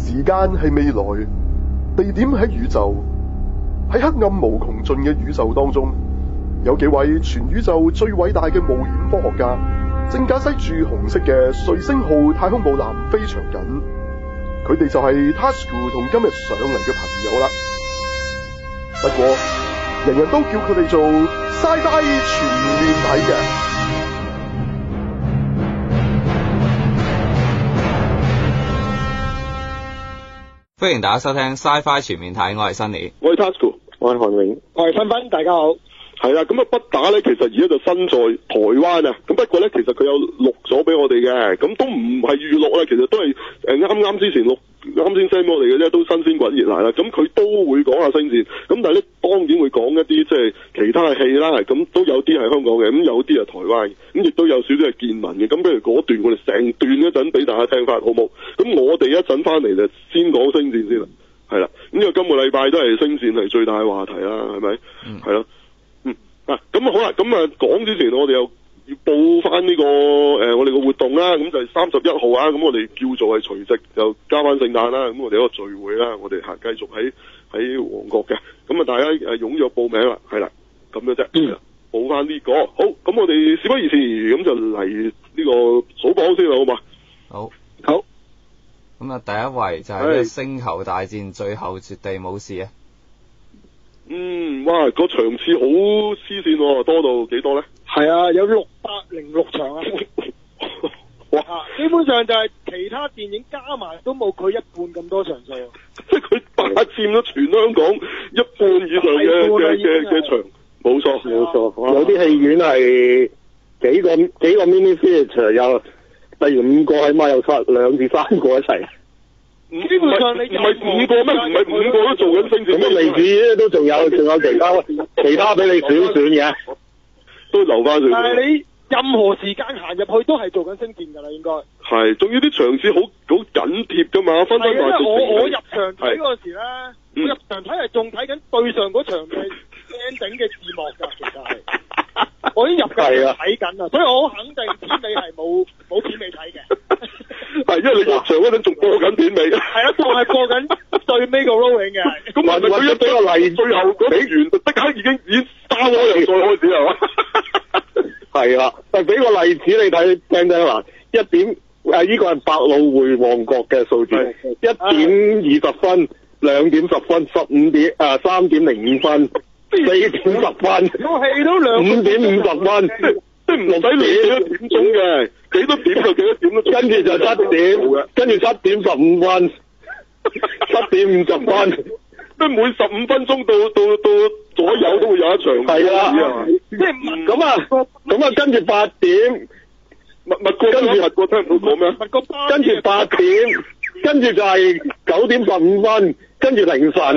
時間係未來，地點喺宇宙，喺黑暗無窮盡嘅宇宙當中，有幾位全宇宙最偉大嘅冒險科學家，正駕駛住紅色嘅瑞星號太空母艦非常緊。佢哋就係 Tasuku 同今日上嚟嘅朋友啦。不過，人人都叫佢哋做 Sci-Fi 全面睇嘅。 歡迎大家收聽 Sci-Fi 全面睇，我係 Sunny， 我係 Tasuku， 我係韓永， 我係芬芬，大家好。 係啦，咁啊不打咧，其實而家就身在台灣啊。咁不過咧，其實佢有錄咗俾我哋嘅，咁都唔係預錄啦，其實都係啱之前錄，啱先 send 我哋嘅啫，都新鮮滾熱辣啦。咁佢都會講下星戰，咁但係咧當然會講一啲即係其他嘅戲啦。咁都有啲係香港嘅，咁有啲係台灣嘅，咁亦都有少少係見聞嘅。咁不如嗰段我哋成段一陣俾大家聽翻，好冇？咁我哋一陣翻嚟就先講星戰先啦，係啦。咁因為今個禮拜都係星戰係最大嘅話題啦，係咪？係咯。咁好啦，咁啊講之前我哋又要報翻呢個我哋個活動啦，咁就係31號啊，咁我哋叫做係除夕就加翻聖誕啦，咁我哋一個聚會啦，我哋繼續喺旺角嘅，咁啊大家踴躍報名啦，係啦，咁樣啫，報翻呢個，好，咁我哋事不宜遲，咁就嚟呢個數榜先啦，好嘛？好， 咁啊第一位就係星球大戰最後絕地武士啊。 哇！個場次好黐線喎，多到幾多咧？ 係啊，有606場啊！哇！基本上就係其他電影加埋都冇佢一半咁多場數。 即係佢霸佔咗全香港一半以上嘅場，冇錯。 有啲戲院係幾個 mini theatre 有，例如5個起碼有2至3個一齊。 基本上你唔係5個咩？唔係5個都做緊星戰。 咁啊，例子都仲有其他俾你選嘅，都留翻佢。 但係你任何時間行入去都係做緊星戰㗎啦，應該。係， 仲要啲場次好緊貼㗎嘛，分分埋。 我入場睇嗰時咧，我入場睇係仲睇緊對上嗰場嘅 ending 嘅字幕㗎，其實係。我已經入緊睇緊啦，所以我好肯定片尾係冇片尾睇嘅。 係，因為你入場嗰陣仲播緊片尾。係啊，仲係播緊最尾個 rolling 嘅。咁或者佢一俾個例，最後嗰俾完，即刻已經打我又再開始係嘛？ 係啦，但俾個例子你睇，聽啦，呢個係百老匯旺角嘅數字，1點20分、2點10分、3點05分、4點10分， 個戲都 5點50分， 即係唔使理幾多點鐘嘅，幾多點就幾多點咯。 跟住就7點，跟住7點15分，7點50分， 即係每15分鐘到左右都會有一場。 係啊，即係咁啊，跟住8點，跟住聽唔到講咩？ 跟住8點，跟住就係9點15分，跟住凌晨。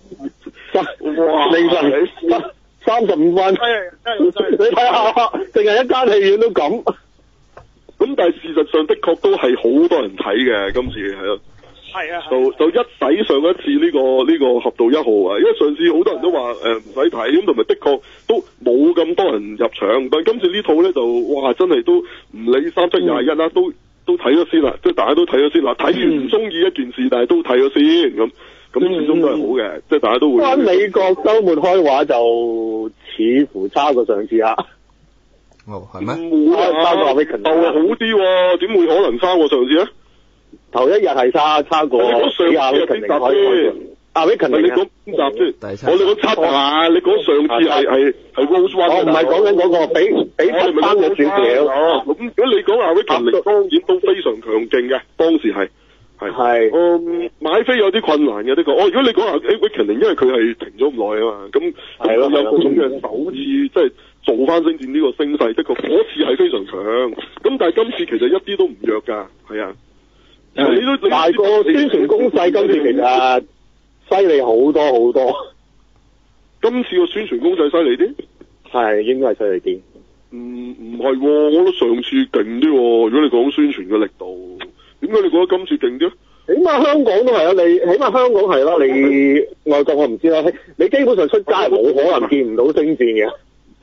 凌晨35分，你睇下，淨係一間戲院都咁。 咁但係事實上的確都係好多人睇嘅，今次係咯。 係啊。 就一洗上一次呢個俠盜1號啊，因為上次好多人都話唔使睇，咁同埋的確都冇咁多人入場，但係今次呢套咧就哇真係都唔理3721啦，都睇咗先啦，即係大家都睇咗先啦，睇完唔中意一件事，但係都睇咗先咁始終都係好嘅，即係大家都會。美國週末開畫就似乎差過上次啊。 係咩？ 唔會差過 Awakening 好啲喎，點會可能差過上次咧？ 頭一日係差過。你講上次邊集先？Awakening 你講邊集先？我哋講7啊，你講上次係 Rose One。我唔係講緊嗰個，比7翻咗少少。咁如果你講 Awakening，當然都非常強勁嘅，當時係。買飛有啲困難嘅呢個。如果你講下 Awakening，因為佢係停咗咁耐啊嘛，咁有嗰種嘅首次即係做翻星戰呢個聲勢，的確嗰次係非常強。咁但係今次其實一啲都唔弱㗎，係啊。你大個宣傳攻勢今次其實犀利好多好多。今次個宣傳攻勢犀利啲？係應該係犀利啲。唔係喎，我覺得上次勁啲喎。如果你講宣傳嘅力度。點解你覺得今次勁啲？起碼香港都係啊，起碼香港係啦，你外國我唔知啦。你基本上出街係冇可能見唔到星戰嘅。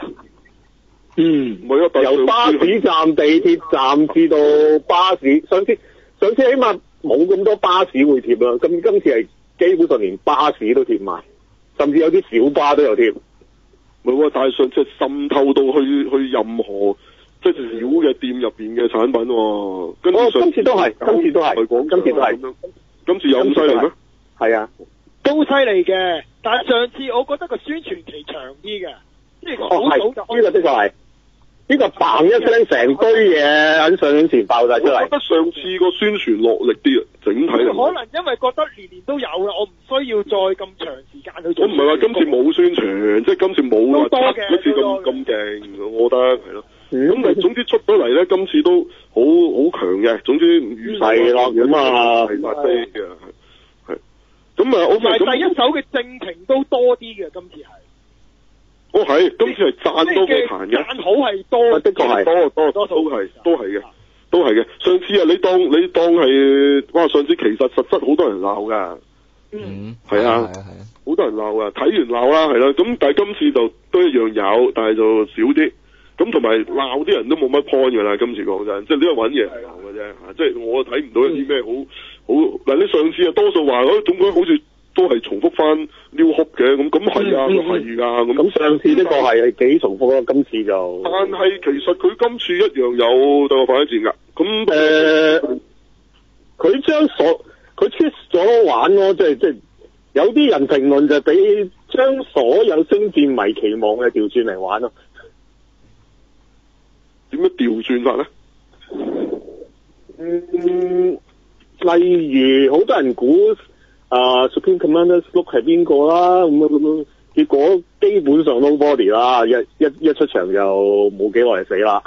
唔係啊，由巴士站、地鐵站至到巴士，上次起碼冇咁多巴士會貼啦。今次係基本上連巴士都貼埋，甚至有啲小巴都有貼。 唔係喎，但係上次滲透到去任何即係小嘅店入邊嘅產品喎。 今次都係，今次都係， 今次有咁犀利咩？ 係啊， 都犀利嘅。但係上次我覺得個宣傳期長啲嘅，即係好早就呢個的確係。呢個嘭一聲，成堆嘢喺上映前爆晒出嚟。 我覺得上次個宣傳落力啲啊，整體嚟。 可能因為覺得年年都有啦，我唔需要再咁長時間去做。 我唔係話今次冇宣傳，即係今次冇話一次咁勁，我覺得係咯。咁但係總之出咗嚟咧，今次都好強嘅。總之預係咯，咁啊係發飛嘅，係。咁啊，我係第一手嘅正評都多啲嘅，今次係。 哦係，今次係讚多過彈嘅， 讚好係多， 的確係多都係嘅。上次啊，你當係，哇！上次其實實質好多人鬧噶，係啊，好多人鬧噶，睇完鬧啦，係啦。咁但係今次就都一樣有，但係就少啲。咁同埋鬧啲人都冇乜 point 噶啦，今次講真，即係呢個揾嘢鬧嘅啫。即係我睇唔到一啲咩好嗱，你上次啊多數話總歸好似。都係重複翻 New Hope 嘅，咁係啊，係㗎，咁上次呢個係幾重複咯，今次就。 但係其實佢今次一樣有對我反一戰㗎，咁佢佢 twist 咗玩咯，即係有啲人評論就俾將所有星戰迷期望嘅調轉嚟玩咯。 點樣調轉法咧？ 例如好多人估。Supreme Commander Luke 係邊個啦？咁結果基本上 nobody 啦，一出場就冇幾耐就死啦。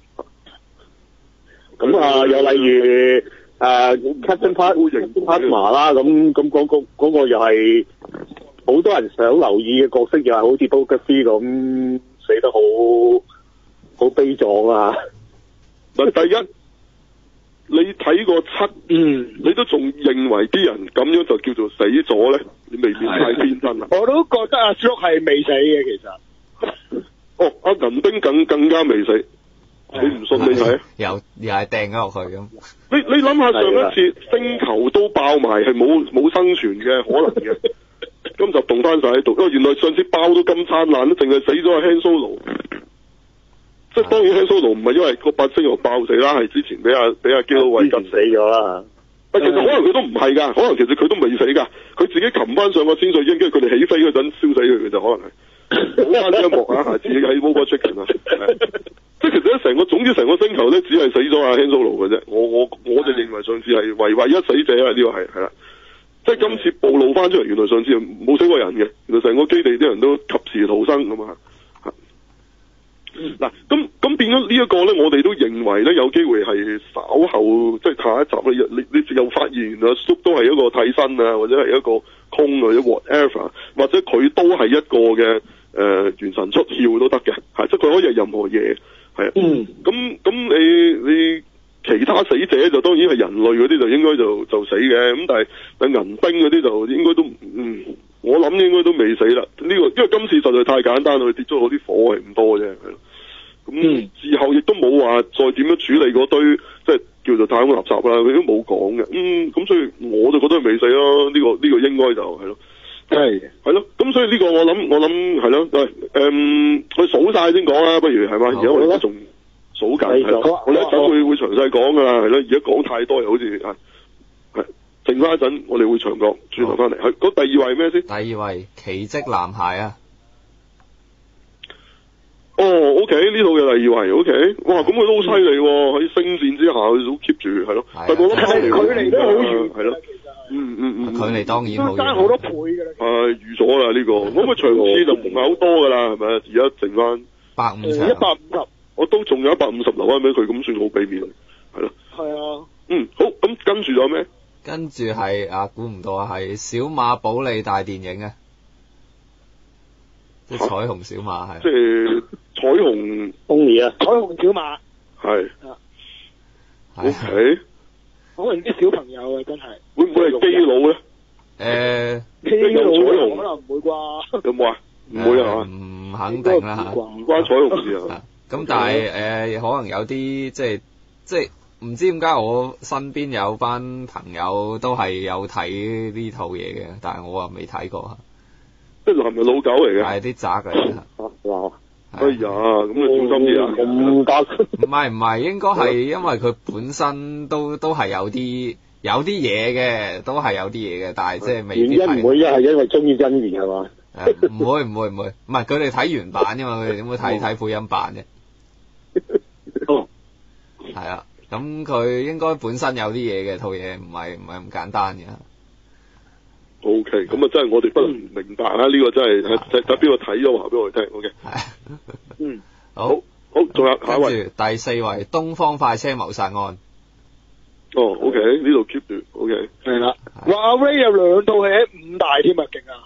咁又例如Captain Phasma 啦，咁嗰個又係好多人想留意嘅角色，又係好似 Boba Fett 咁死得好悲壯啊！ 嗱，第一。你睇過7，你都仲認為啲人咁樣就叫做死咗咧？你未免太天真啦！ 我都覺得阿 Luke 係未死嘅，其實。 哦，阿銀兵更加未死，你唔信你睇？ 又係掟咗落去咁。 你諗下上一次星球都爆埋，係冇生存嘅可能嘅，今集凍翻晒喺度。因為原來上次爆到咁燦爛，都淨係死咗阿 Han Solo。即係當然 Han Solo 唔係因為個8星又爆死啦，係之前俾阿基魯韋吉死咗啦。但其實可能佢都唔係㗎，可能其實佢都未死㗎，佢自己擒翻上個千歲鷹，跟住佢哋起飛嗰陣燒死佢嘅就可能係。好翻呢一幕啊！下次喺 Mobile Chicken 啊，即係其實總之成個星球咧，只係死咗阿 Han Solo 嘅啫。我就認為上次係唯一死者啊！呢個係啦，即係今次暴露翻出嚟，原來上次冇死過人嘅，原來成個基地啲人都及時逃生咁啊！嗱，咁變咗呢一個咧，我哋都認為咧有機會係稍後即係下一集咧，你又發現阿叔都係一個替身啊，或者係一個空或者 whatever， 或者佢都係一個嘅元神出竅都得嘅，係即係佢可以係任何嘢，係啊，咁你其他死者就當然係人類嗰啲就應該就死嘅，咁但係銀兵嗰啲就應該都我諗應該都未死啦。呢個因為今次實在太簡單，佢跌咗嗰啲火係唔多啫，係咯。咁之後亦都冇話再點樣處理嗰堆即係叫做太空垃圾啦，佢都冇講嘅。咁所以我就覺得佢未死咯。呢個應該就係咯，係咯。咁所以呢個我諗係咯。我數晒先講啦，不如係嘛？而家我哋仲數緊，係咯。我哋一陣會詳細講噶啦，係咯。而家講太多又好似係剩翻一陣，我哋會長講轉頭翻嚟。係嗰第二位咩先？ 第二位奇蹟男孩啊！ 哦 ，OK， 呢度嘅第二位 ，OK， 哇，咁佢都好犀利喎！喺星戰之下，佢都 keep 住，係咯，但係我諗距離都好遠， 係咯， 距離當然好遠， 爭好多倍㗎啦。 預咗啦呢個，咁佢場次就唔係好多㗎啦，係咪？而家剩翻 150， 我都仲有150留翻俾佢，咁算好俾面，係咯。 係啊。 好，咁跟住仲有咩？ 跟住係估唔到係小馬寶莉大電影啊！即係彩虹小馬係。即係彩虹 Pony啊！ 彩虹小馬。係。 OK。 可能啲小朋友啊，真係。 會唔會係基佬咧？ 基佬可能唔會啩？ 有冇啊？唔會啊？ 唔肯定啦嚇。 唔關彩虹事啊。 咁但係可能有啲即係唔知點解我身邊有班朋友都係有睇呢套嘢嘅，但係我啊未睇過。 即係男人老狗嚟嘅。 係啲渣嚟嘅。 哇！ 哎呀，咁你小心啲啊！ 咁加唔係，應該係因為佢本身都係有啲嘢嘅，都係有啲嘢嘅，但係即係未必係。 原因唔會係因為中意真言係嘛？ 唔會，唔係佢哋睇原版啫嘛，佢哋點會睇配音版啫？ 哦， 係啊，咁佢應該本身有啲嘢嘅，套嘢唔係咁簡單嘅。 O K， 咁啊真係我哋不能明白啊！呢個真係睇邊個睇咗話俾我哋聽。O K， 係， 好，仲有下一位。 跟住第4位，東方快車謀殺案。 哦 ，O K， 呢度 keep 住 ，O K。 係啦，話阿 Ray 有2套戲喺5大添啊，勁啊！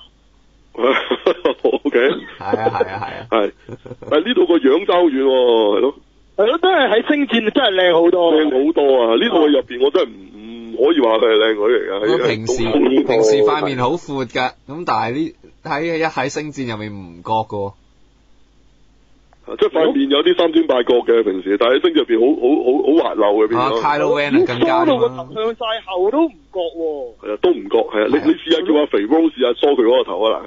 O K， 係啊， 係，但係呢度個樣爭好遠喎，係咯， 真係喺星戰真係靚好多， 靚好多啊！呢套入邊我真係唔可以話佢係靚女嚟㗎。 佢平時塊面好闊㗎，咁但係喺星戰入面唔覺㗎。 即係塊面有啲3尖8角嘅平時，但係喺星入邊好滑溜嘅變咗。 Kylo Ren 更加梳到個頭向晒後都唔覺喎。 係啊，都唔覺係啊！你試下叫阿肥 Rose 試下梳佢嗰個頭啊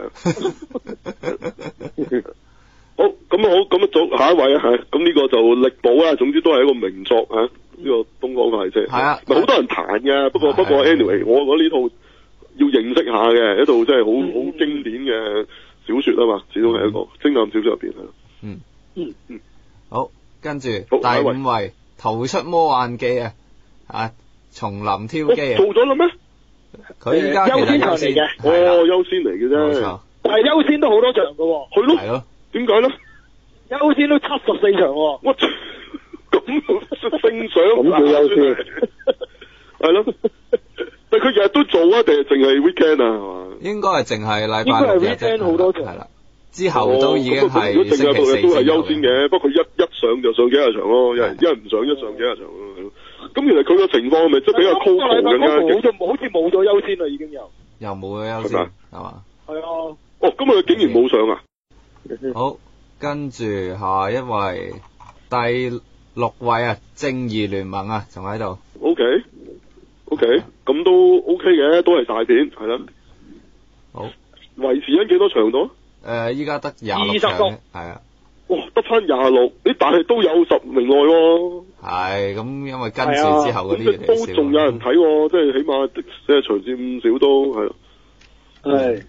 嗱。好，咁下一位啊嚇，咁呢個就力保啦。總之都係一個名作啊！呢個東方快車係啊， 咪好多人彈嘅。不過 anyway， 我覺得呢套要認識下嘅一套真係好經典嘅小説啊嘛，始終係一個偵探小説入邊啊。 好，跟住第5位逃出魔幻記啊，叢林挑機啊， 做咗啦咩？ 佢依家優先場嚟嘅， 優先嚟嘅啫。 冇錯， 但係優先都好多場噶喎。 係咯，點解咧？ 優先都74場喎。 我咁正常咁叫優先， 係咯。但佢日日都做啊，定係淨係 weekend 啊？係嘛？ 應該係淨係禮拜應該係 weekend 好多場。 係啦。之後都已經係如果正日星期4 都係優先嘅，不過佢一上就上幾廿場咯，一係唔上一上幾廿場咯。咁其實佢個情況係咪即係比較 cool 更加好似冇咗優先啦，已經又冇咗優先係嘛？ 係啊。 哦，咁佢竟然冇上啊！ 好，跟住下一位第6位啊，正義聯盟啊，仲喺度。 O K，咁都 O K 嘅，都係大片係啦。 好， 維持緊幾多場度？ 依家得26場，係啊。 哇，得翻26，但係都有10名外喎。 係，咁因為跟住之後嗰啲嘢都仲有人睇喎，即係起碼即係場次唔少都係。 係。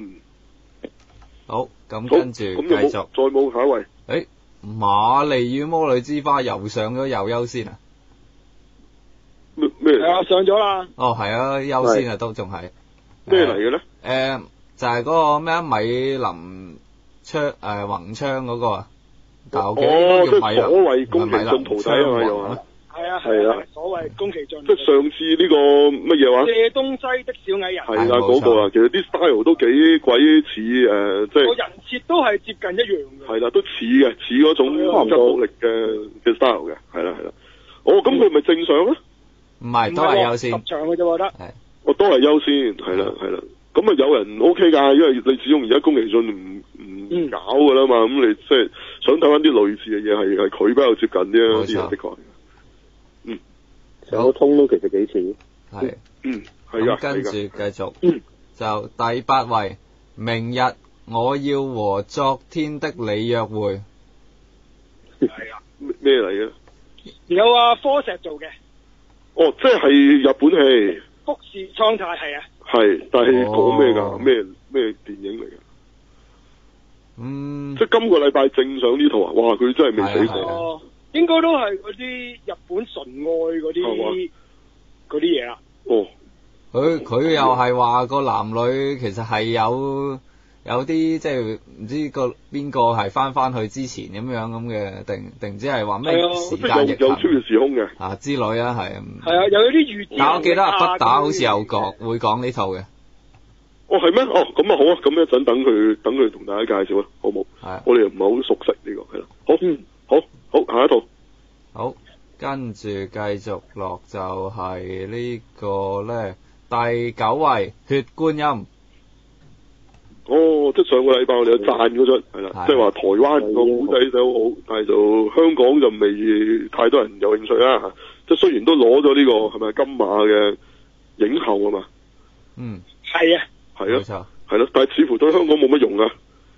好，咁跟住繼續。 再冇下一位。 瑪麗與魔女之花又上咗又優先啊？ 咩？ 係啊，上咗啦。 哦，係啊，優先啊，都仲係。 咩嚟嘅咧？ 就係嗰個咩米林宏昌嗰個啊，但係我記得應該叫米林， 所謂宮崎駿徒弟啊嘛，又係啊， 所謂宮崎駿。 即係上次呢個乜嘢話？ 謝東西的小矮人。 係啊，嗰個啊，其實啲 style 都幾鬼似即係個人設都係接近一樣嘅。係啦， 都似嘅，似嗰種吉卜力嘅 style 嘅，係啦。哦，咁佢咪正常咧？ 唔係，都係優先。 10場嘅啫，我覺得。 係。 都係優先，係啦。咁啊，有人 OK 㗎，因為你始終而家宮崎駿唔搞㗎啦嘛，咁你即係想睇翻啲類似嘅嘢，係佢比較接近啲啲人的確。 上個通都其實幾似。 係。 係㗎。 跟住繼續。就第8位，明日我要和昨天的你約會。 係啊。咩嚟嘅？ 有科石做嘅。 哦，即係日本戲。 福士蒼太係啊。 係，但係講咩㗎？咩電影嚟㗎？即係今個禮拜正上呢套啊！哇，佢真係未死過。 應該都係嗰啲日本純愛嗰啲嘢啦。哦。 佢又係話個男女其實係有啲即係唔知邊個係翻去之前咁嘅，定唔知係話咩時間逆行有超越時空嘅之類啊，係。 係啊，有啲預知。 但我記得阿不打好似有會講呢套嘅。 哦，係咩？哦，咁啊好啊，咁一陣等佢同大家介紹啊，好冇？ 係。我哋又唔係好熟悉呢個，係啦。好，好，下一套。 好，跟住繼續落就係呢個咧，第9位血觀音。 哦，即係上個禮拜我哋有讚嗰出，係啦，即係話台灣個古仔就好，但係就香港就未太多人有興趣啦。 即係雖然都攞咗呢個係咪金馬嘅影后啊嘛。 嗯。 係啊。 係啊。係咯，但係似乎對香港冇乜用啊。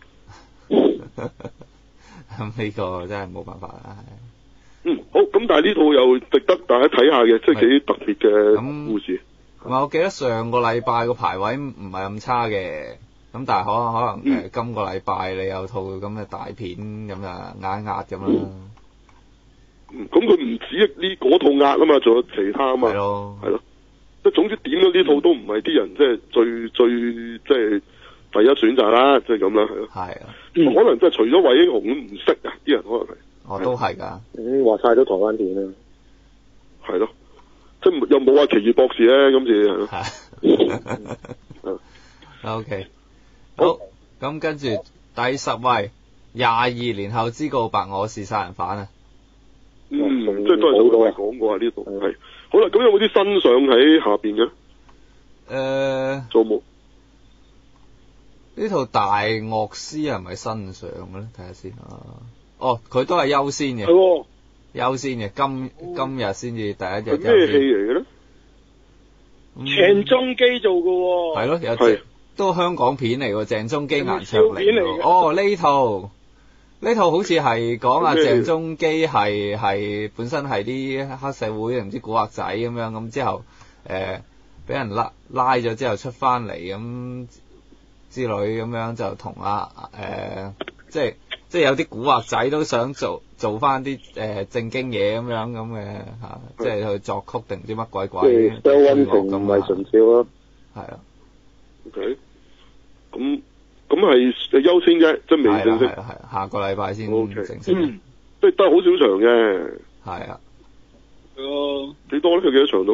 咁呢個真係冇辦法啦。 好，咁但係呢套又值得大家睇下嘅，即係幾特別嘅故事。 我記得上個禮拜個排位唔係咁差嘅，咁但係可能今個禮拜你有套咁嘅大片咁就壓一壓咁啦。 咁佢唔止嗰套壓啊嘛，仲有其他啊嘛。係咯。即係總之點咗呢套都唔係啲人即係最即係第一選擇啦，即係咁啦，係咯。係啊。可能即係除咗韋英雄都唔識啊，啲人可能係。 都係㗎。 話晒都台灣片啦。 係咯。即係又冇話奇異博士咧，今次係咯。 OK。好，咁跟住第10位，22年後之告白我是殺人犯啊。 即係都係好多人講過啊，呢度係。好啦，咁有冇啲新相喺下邊嘅？做冇？ 呢套大樂師係咪新相嘅咧？睇下先啊。佢都係優先嘅。係喎。優先嘅，今日先至第一日。 咩戲嚟嘅咧？ 鄭中基做嘅喎。 係咯，有都香港片嚟喎，鄭中基顏卓靈喎。呢套好似係講阿鄭中基係本身係啲黑社會唔知古惑仔咁樣，咁之後俾人拉咗之後出翻嚟咁之類咁樣，就同即係有啲古惑仔都想做翻啲正經嘢咁嘅嚇，即係去作曲定唔知乜鬼鬼。 張溫情唔係純笑咯。係啊。 OK。咁係優先啫，即係未正式。 係下個禮拜先正式。 即係都係好少場嘅。 係啊。 幾多咧？佢幾多場到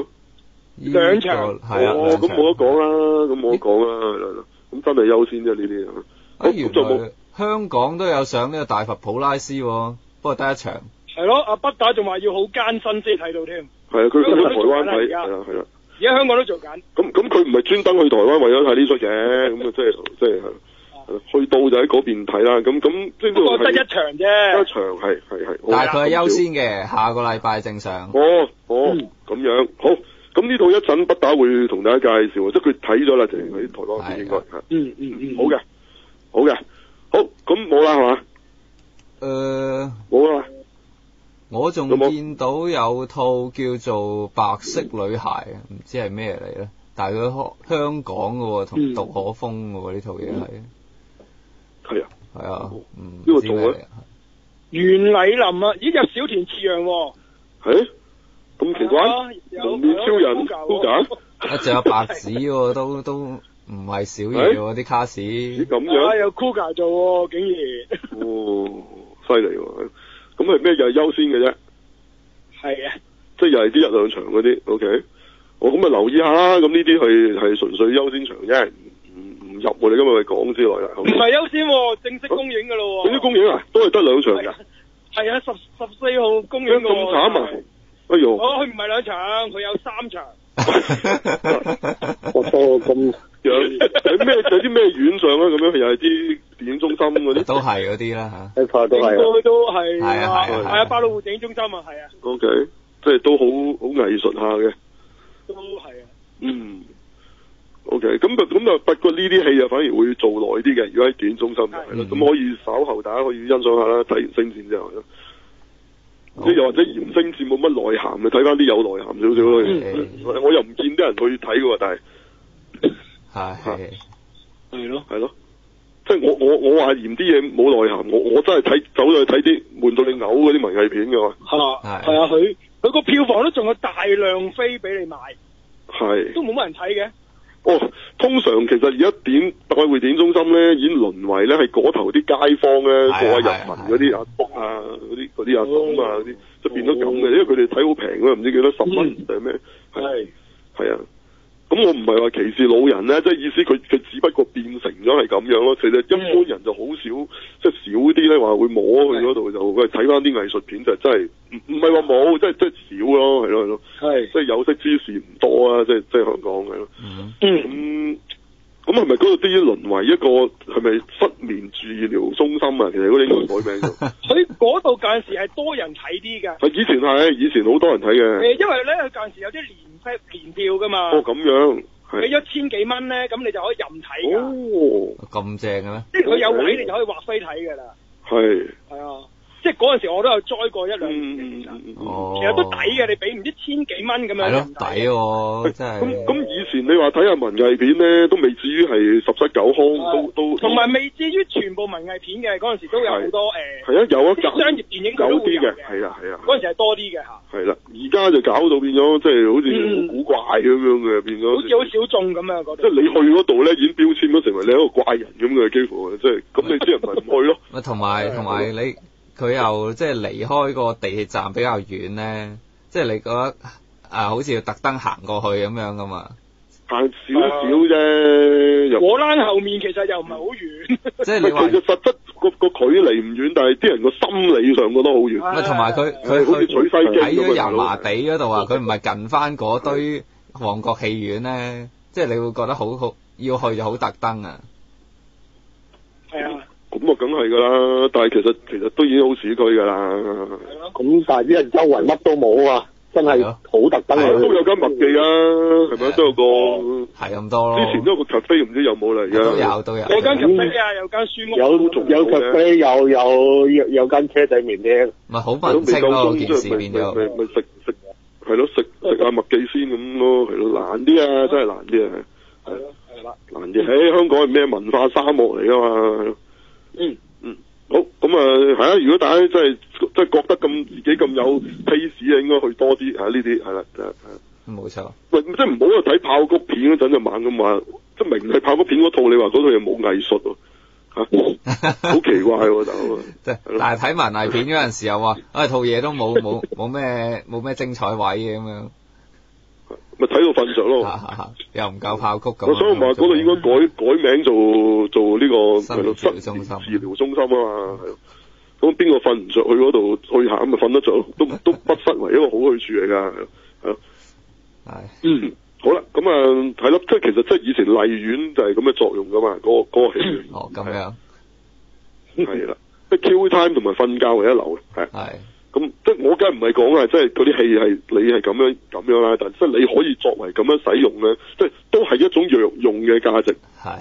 ？2場。 係啊。 咁冇得講啦，咁冇得講啦，咁真係優先啫呢啲。 原來香港都有上呢個大佛普拉斯，不過得一場。 係咯，阿北打仲話要好艱辛先睇到添。 係啊，佢喺台灣睇，係啦。 而家香港都做緊。 咁佢唔係專登去台灣為咗睇呢出嘅，咁啊即係去到就喺嗰邊睇啦。咁即係都係得一場啫。一場係。 但係佢係優先嘅，下個禮拜正上。 咁樣好。咁呢套一陣北打會同大家介紹，即係佢睇咗啦，就係喺台灣片應該係。好嘅。好，咁冇啦係嘛？冇啦。 我仲見到有套叫做《白色女孩》，唔知係咩嚟咧？但係佢香港嘅喎，同杜可風嘅喎，呢套嘢係。係啊。係啊。 呢個做咧？ 袁澧林啊，咦有小田切讓喎。 係？咁奇怪？蒙面超人 Kuga？ 仲有白紙喎，都唔係少嘢喎，啲卡士。 咁樣？ 有 Kuga 做喎，竟然。 犀利喎！咁係咩？又係優先嘅啫。 係啊。即係又係啲1-2場嗰啲 ，OK。咁啊留意下啦。咁呢啲係純粹優先場啫，唔入我哋今日講之內啦。 唔係優先喎，正式公映㗎咯喎。 正式公映啊，都係得2場㗎。 係啊，14號公映㗎喎。 咁慘啊！哎呦。 佢唔係2場，佢有3場。 我多咁樣有啲咩院上啊？咁樣又係啲電影中心嗰啲。 都係嗰啲啦嚇。都係。 應該都係。 係啊， 百老匯電影中心啊，係啊。 OK，即係都好藝術下嘅。 都係啊。 OK，咁不過呢啲戲啊，反而會做耐啲嘅。如果喺電影中心就係咯，咁可以稍後大家可以欣賞下啦。睇完星戰之後咯。即係又或者嫌星戰冇乜內涵嘅，睇翻啲有內涵少少咯。我又唔見啲人去睇嘅喎，但係係咯，即係我話嫌啲嘢冇內涵，我真係走咗去睇啲悶到你嘔嗰啲文藝片嘅喎。係啊，佢個票房都仲有大量飛俾你買，都冇乜人睇嘅。 通常其實而家百老匯電影中心咧，已經淪為咧係嗰頭啲街坊咧過下日文嗰啲阿叔啊，嗰啲阿嬸啊嗰啲，就變咗咁嘅，因為佢哋睇好平㗎，唔知幾多10蚊定係咩？係啊，咁我唔係話歧視老人咧，即係意思佢只不過變成咗係咁樣咯。其實一般人就好少，即係少啲咧話會摸去嗰度就睇翻啲藝術片，就真係唔係話冇，即係少咯，係咯，即係有識之士唔多啊，即係香港係咯。咁係咪嗰度啲淪為一個係咪失眠治療中心啊？其實嗰啲應該改名咗。 佢嗰度間時係多人睇啲㗎。 以前好多人睇嘅。 因為咧佢間時有啲年票㗎嘛。 哦，咁樣。 俾咗千幾蚊咧，咁你就可以任睇㗎。 哦， 咁正嘅咩？ 即係佢有位，你就可以劃飛睇㗎啦。係啊。即係嗰陣時我都有栽過一兩年嘅，其實都抵嘅，你俾唔知千幾蚊咁樣。係咯， 抵喎，真係。 咁以前你話睇下文藝片咧，都未至於係17-9康，都。同埋未至於全部文藝片嘅，嗰陣時都有好多係啊，有一集商業電影佢都會有嘅。 係啊。 嗰陣時係多啲嘅嚇。 係啦，而家就搞到變咗，即係好似古怪咁樣嘅，變咗。好似好小眾咁樣嗰度。 即係你去嗰度咧，已經標籤咗成為你一個怪人咁嘅，幾乎即係咁，你啲人咪唔去咯。 同埋你。佢又即係離開個地鐵站比較遠咧，即係你覺得好似要特登行過去咁樣噶嘛？行少少啫， 果欄後面其實又唔係好遠。 即係你話其實實質個距離唔遠，但係啲人個心理上覺得好遠。 同埋佢好似取西經喺咗油麻地嗰度啊，佢唔係近翻嗰堆旺角戲院咧，即係你會覺得好要去就好特登啊。 係啊。 咁啊，梗係噶啦，但係其實都已經好市區噶啦。 咁但係啲人周圍乜都冇啊，真係好特登都有間麥記啊，係咪都有個係咁多咯。 之前都有個咖啡，唔知有冇嚟㗎？ 都有。 有間咖啡啊，有間書屋。 有咖啡，有間車仔麵廳。 咪好文青咯，件事變咗。 咪食係咯，食下麥記先咁咯，係咯，難啲啊，真係難啲啊。 係咯，係啦。 難啲，喺香港係咩文化沙漠嚟㗎嘛？好，咁係啊！如果大家真係覺得自己咁有 taste，應該去多啲呢啲係啦， 冇錯。 喂，即係唔好去睇爆谷片嗰陣就猛咁話，即係明係爆谷片嗰套，你話嗰套又冇藝術喎，好奇怪喎就。 但係睇文藝片嗰陣時又話，套嘢都冇咩精彩位嘅咁樣。 咪睇到瞓着咯， 又唔夠爆谷咁。 所以我話嗰度應該改名做呢個失眠治療中心啊嘛，係咯。咁邊個瞓唔着去嗰度去下咁咪瞓得着，都不失為一個好去處嚟㗎，係咯。係。好啦，咁係咯，即係其實即係以前荔園就係咁嘅作用㗎嘛，嗰個戲院。 哦，咁樣。 係啦，即係 Q time 同埋瞓覺係一流嘅，係。係。咁即係我梗係唔係講啊，即係嗰啲戲係你係咁樣啦，但係即係你可以作為咁樣使用咧，即係都係一種藥用嘅價值。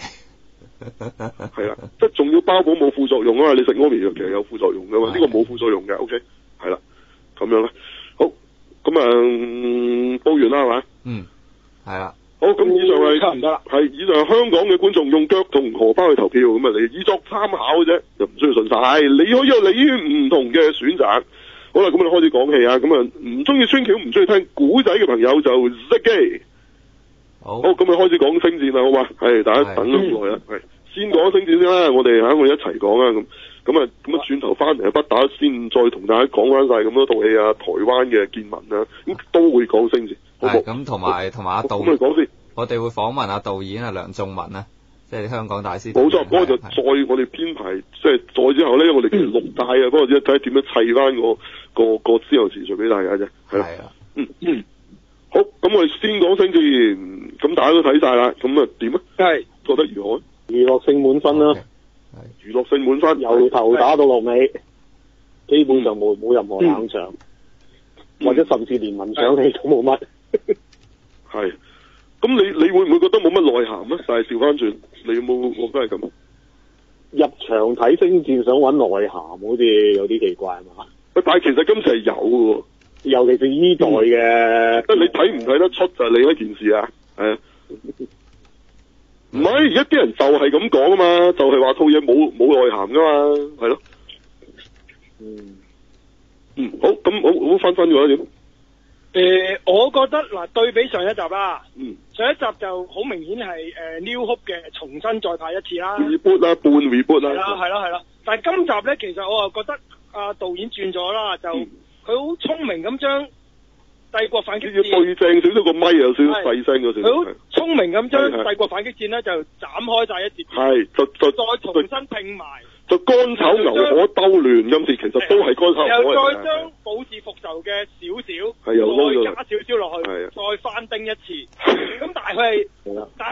係啦，即係仲要包保冇副作用啊嘛！你食安眠藥其實有副作用噶嘛，呢個冇副作用嘅。OK， 係啦，咁樣啦。好，咁報完啦係嘛？ 係啦。 好，咁以上係差唔多啦。 係以上香港嘅觀眾用腳同荷包去投票，咁你以作參考嘅啫，又唔需要信晒。你可以有你唔同嘅選擇。好啦，咁我哋開始講戲啊！咁唔中意穿橋、唔中意聽古仔嘅朋友就熄機。好，咁我開始講星戰啦，好嘛？係大家等咗咁耐啦，係先講星戰先啦。我哋一齊講啊！咁轉頭翻嚟不打先，再同大家講翻晒咁多套戲啊，台灣嘅見聞啊，咁都會講星戰。 係咁，同埋阿導， 咁你講先。我哋會訪問阿導演梁仲文啊，即係香港大師。 冇錯，嗰個就再我哋編排，即係再之後咧，我哋其實錄帶啊，嗰個只睇下點樣砌翻個之後時序俾大家啫。係啊。好，咁我哋先講星戰，咁大家都睇晒啦，咁點啊？ 係覺得如何？ 娛樂性滿分啦， 娛樂性滿分， 由頭打到落尾，基本上冇任何冷場，或者甚至連文場戲都冇乜。 係，咁你會唔會覺得冇乜內涵咧？但係調翻轉，你有冇覺得係咁？ 入場睇星戰想揾內涵，好似有啲奇怪係嘛？ 但係其實今次係有嘅， 尤其是依代嘅。 即係你睇唔睇得出就係另一件事啊，係啊。唔係，而家啲人就係咁講啊嘛，就係話套嘢冇內涵噶嘛，係咯。好，咁好分咗點？ 我覺得嗱，對比上一集啦，上一集就好明顯係New Hope 嘅重新再拍一次啦 ，reboot 啦，半 reboot 啦， 係啦。但係今集咧，其實我又覺得導演轉咗啦，就佢好聰明咁將帝國反擊戰要對正少少個咪有少少細聲嗰時， 佢好聰明咁將帝國反擊戰咧就斬開晒一節， 係就再重新拼埋， 就乾炒牛河兜亂，今次其實都係乾炒牛河， 又再將保智復仇嘅少少，再加少少落去，再翻叮一次，咁但係佢係叮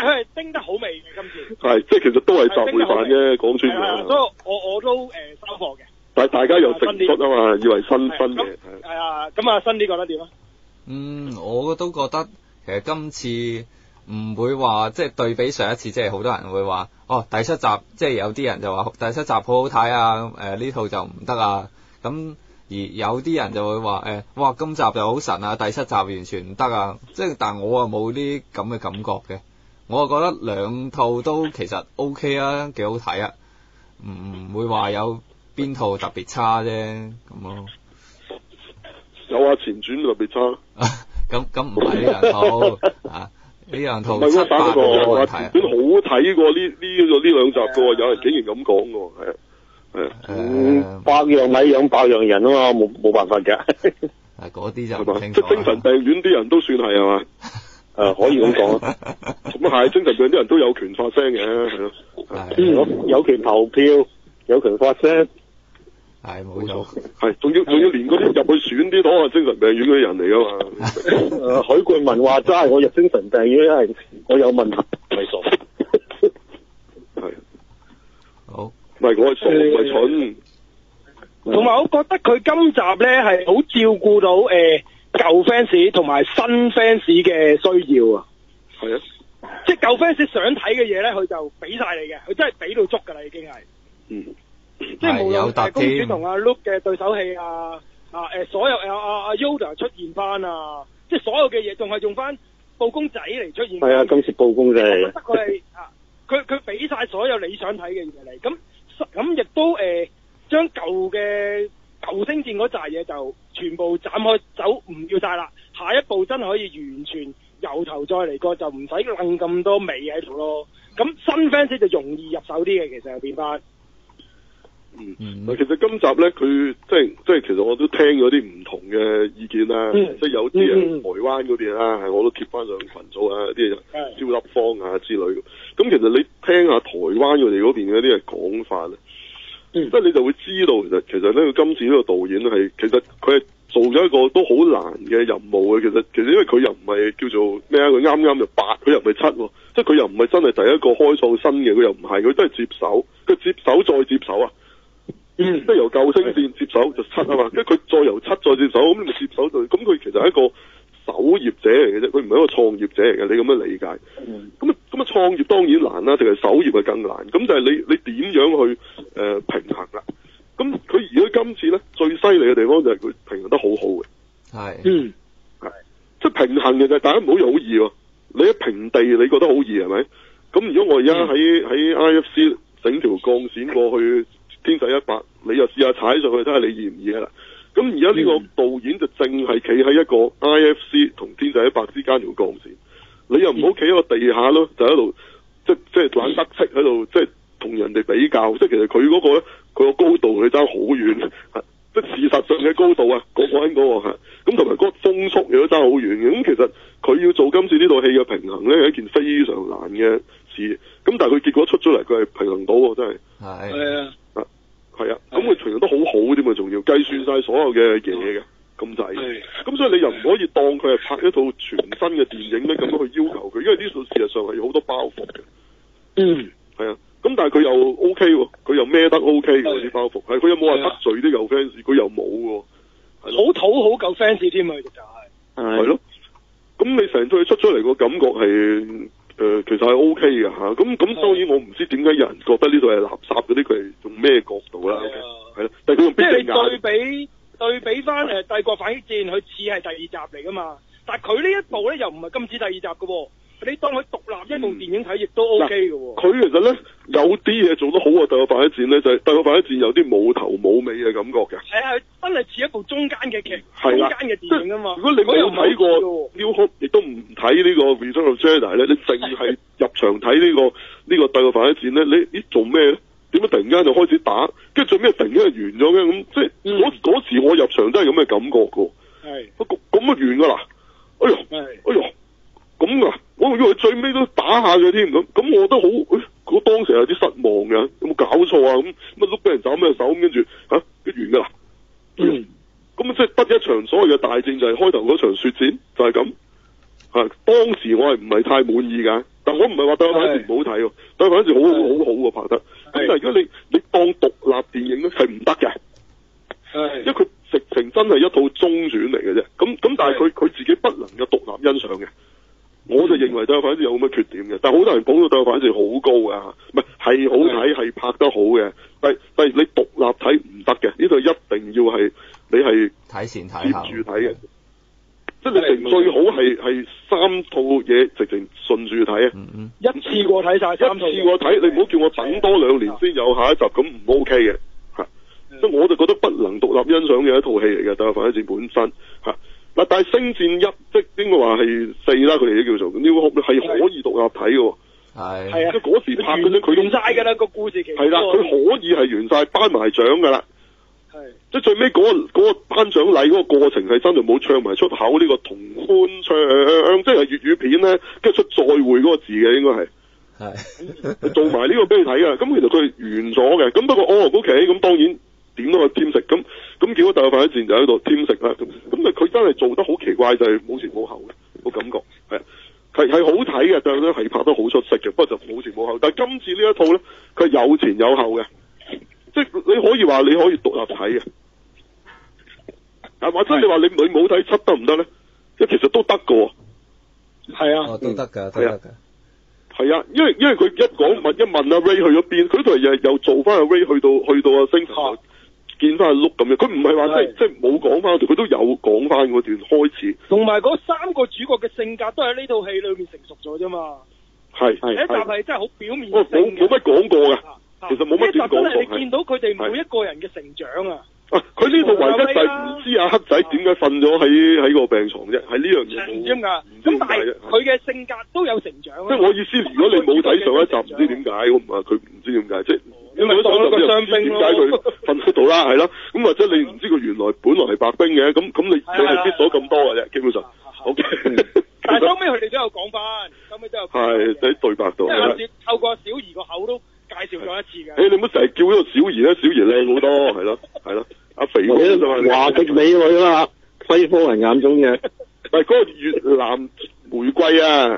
升得好味嘅今次。 係，即係其實都係集會飯啫，講穿咗。 所以我都收貨嘅。 但係大家又直出啊嘛，以為新嘅。 係啊，咁啊，新啲覺得點啊？ 我都覺得其實今次唔會話即係對比上一次，即係好多人會話第七集，即係有啲人就話第七集好好睇啊，呢套就唔得啊。咁而有啲人就會話哇今集就好神啊，第七集完全唔得啊。即係但我啊冇啲咁嘅感覺嘅，我啊覺得兩套都其實 OK 啊，幾好睇啊，唔會話有邊套特別差啫咁咯。 有啊，前傳特別差。 咁唔係呢兩套啊，呢兩套七八個好睇。 前傳好睇過呢兩集嘅喎，有人竟然咁講嘅喎，係啊。 百樣米養百樣人啊嘛，冇辦法嘅。 嗰啲就唔清楚。 即係精神病院啲人都算係嘛？ 可以咁講。 咁係精神病院啲人都有權發聲嘅，係咯。 有權投票，有權發聲。 係冇錯。 係，仲要連嗰啲入去選啲都係精神病院嗰啲人嚟噶嘛？ 許冠文話齋，我入精神病院係我有問題，咪傻。 係。 好。 唔係我係傻，唔係蠢。 同埋我覺得佢今集咧係好照顧到舊 fans 同埋新 fans 嘅需要啊。 係啊。 即係舊 fans 想睇嘅嘢咧，佢就俾晒你嘅，佢真係俾到足㗎啦，已經係。即係無論公主同阿 Luke 嘅對手戲所有阿 Yoda 出現翻啊，即係所有嘅嘢仲係用翻布公仔嚟出現。 係啊，今次布公仔。我覺得佢係佢俾晒所有你想睇嘅嘢嚟，咁亦都將舊星戰嗰扎嘢就全部斬開走，唔要晒啦。下一步真係可以完全由頭再嚟過，就唔使掕咁多尾喺度咯。咁新 fans 就容易入手啲嘅，其實又變翻。 其實今集咧，佢即係其實我都聽咗啲唔同嘅意見啦，即係有啲人台灣嗰邊啦，我都貼翻上群組啊，有啲招粒方啊之類。咁其實你聽下台灣佢哋嗰邊嗰啲嘅講法咧，即係你就會知道其實呢個今次呢個導演係其實佢係做咗一個都好難嘅任務嘅。其實因為佢又唔係叫做咩啊，佢啱啱就8，佢又唔係7，即係佢又唔係真係第一個開創新嘅，佢又唔係，佢都係接手，佢接手再接手啊。即係由舊星戰接手就7啊嘛，跟住佢再由7再接手，咁你咪接手咁佢其實係一個守業者嚟嘅啫，佢唔係一個創業者嚟嘅，你咁樣理解。咁啊創業當然難啦，定係守業係更難。咁就係你點樣去平衡啦？咁佢而家今次咧最犀利嘅地方就係佢平衡得好好嘅。係。即係平衡嘅就係大家唔好以為好易喎。你一平地你覺得好易係咪？咁如果我而家喺 IFC 整條鋼線過去天際100，你又試下踩上去睇下你易唔易啦。咁而家呢個導演就淨係企喺一個 IFC 同天際100之間條鋼線，你又唔好企喺個地下咯，就喺度即係懶得戚喺度，即係同人哋比較。即係其實佢嗰個咧，佢個高度佢爭好遠，即係事實上嘅高度啊，講緊嗰個咁同埋嗰個風速亦都爭好遠嘅。咁其實佢要做今次呢套戲嘅平衡咧，係一件非常難嘅事。咁但係佢結果出咗嚟，佢係平衡到喎，真係。係啊。係啊，咁佢平衡得好好添啊，仲要計算晒所有嘅嘢嘅咁滯。咁所以你又唔可以當佢係拍一套全新嘅電影咧，咁樣去要求佢，因為呢套事實上係有好多包袱嘅。係啊，咁但係佢又 OK 喎，佢又孭得 OK 嘅啲包袱。係佢有冇話得罪啲舊 fans？佢又冇喎。 好討好舊 fans 添啊！就係。係咯。 咁你成套嘢出咗嚟個感覺係其實係 O K 嘅嚇，咁當然我唔知點解有人覺得呢度係垃圾嗰啲，佢係用咩角度啦？係咯，但係佢用邊隻眼？即係你對比翻帝國反擊戰，佢似係第二集嚟噶嘛？但係佢呢一部咧又唔係今次第二集嘅喎，你當佢獨立一部電影睇亦都 O K 嘅喎。佢其實咧有啲嘢做得好啊！帝國反擊戰咧就係帝國反擊戰有啲冇頭冇尾嘅感覺嘅。係啊，真係似一部中間嘅劇，中間嘅電影啊嘛。如果你冇睇過 New Hope，亦都唔睇呢個 Return of Jedi 咧，你淨係入場睇呢個帝國反擊戰咧，你做咩咧？點解突然間就開始打，跟住最尾突然間就完咗嘅？咁即係嗰時我入場都係咁嘅感覺嘅。係。咁啊完㗎啦！哎呦，咁㗎！我以為最尾都打下嘅添，咁我都好，我當時有啲失望嘅，有冇搞錯啊？咁乜都俾人斬咩手，跟住完㗎啦。咁即係得一場所謂嘅大戰，就係開頭嗰場血戰，就係咁。當時我係唔係太滿意㗎，但嗱，我唔係話對反時唔好睇喎，對反時好喎拍得。咁但係如果你當獨立電影咧係唔得嘅，因為佢直情真係一套中傳嚟嘅啫。咁但係佢自己不能夠獨立欣賞嘅。我就認為對反時有咁嘅缺點嘅，但係好多人講到對反時好高㗎，唔係好睇係拍得好嘅，但係你獨立睇唔得嘅，呢度一定要係你係睇前睇後接住睇嘅。即係你最好係3套嘢直情順住睇啊！ 一次過睇晒3套。 一次過睇，你唔好叫我等多2年先有下一集，咁唔 OK 嘅嚇。即係我就覺得不能獨立欣賞嘅一套戲嚟嘅，但係反正本身嚇嗱，但係星戰1即係應該話係4啦，佢哋都叫做 New Hope 係可以獨立睇嘅喎。 係。 即係嗰時拍嗰陣佢完晒㗎啦個故事期。 係啦，佢可以係完晒頒埋獎㗎啦。即係最尾嗰個頒獎禮嗰個過程係真係冇唱埋出口呢個同歡唱，即係粵語片咧，跟住出再會嗰個字嘅應該係。係。做埋呢個俾你睇㗎，咁其實佢完咗嘅，咁不過OK，咁當然點都可以添食，咁結果大快一戰就喺度添食啦，咁但佢真係做得好奇怪，就係冇前冇後嘅個感覺，係好睇嘅，但係咧係拍得好出色嘅，不過就冇前冇後。但係今次呢一套咧，佢係有前有後嘅。即係你可以話你可以獨立睇嘅，或者你話你冇睇7得唔得咧？即係其實都得㗎喎。係啊， 都得㗎，都得㗎。 係啊，因為佢一問阿 Ray 去咗邊，佢同又做翻阿 Ray 去到阿星球見翻阿 Luke 咁樣，佢唔係話即係冇講翻，佢都有講翻嗰段開始。同埋嗰3個主角嘅性格都喺呢套戲裏面成熟咗啫嘛。係。第一集係真係好表面性嘅。冇乜講過㗎。其實冇乜點講過，真係你見到佢哋每一個人嘅成長啊！佢呢度唯一就係唔知阿黑仔點解瞓咗喺個病床啫，係呢樣嘢冇。唔知點解。咁但係佢嘅性格都有成長。即係我意思，如果你冇睇上一集，唔知點解，我唔係佢唔知點解，即係因為上一集又唔知點解佢瞓喺度啦，係咯。咁或者你唔知佢原來本來係白兵嘅，咁你係biết咗咁多嘅啫，基本上。OK。但係收尾佢哋都有講翻，收尾都有。係喺對白度。即係透過小儀個口都介紹咗一次嘅。你唔好成日叫呢個小儀咧，小儀靚好多，係咯，阿肥哥就話華極美女啦，西方人眼中嘅，係嗰個越南玫瑰啊，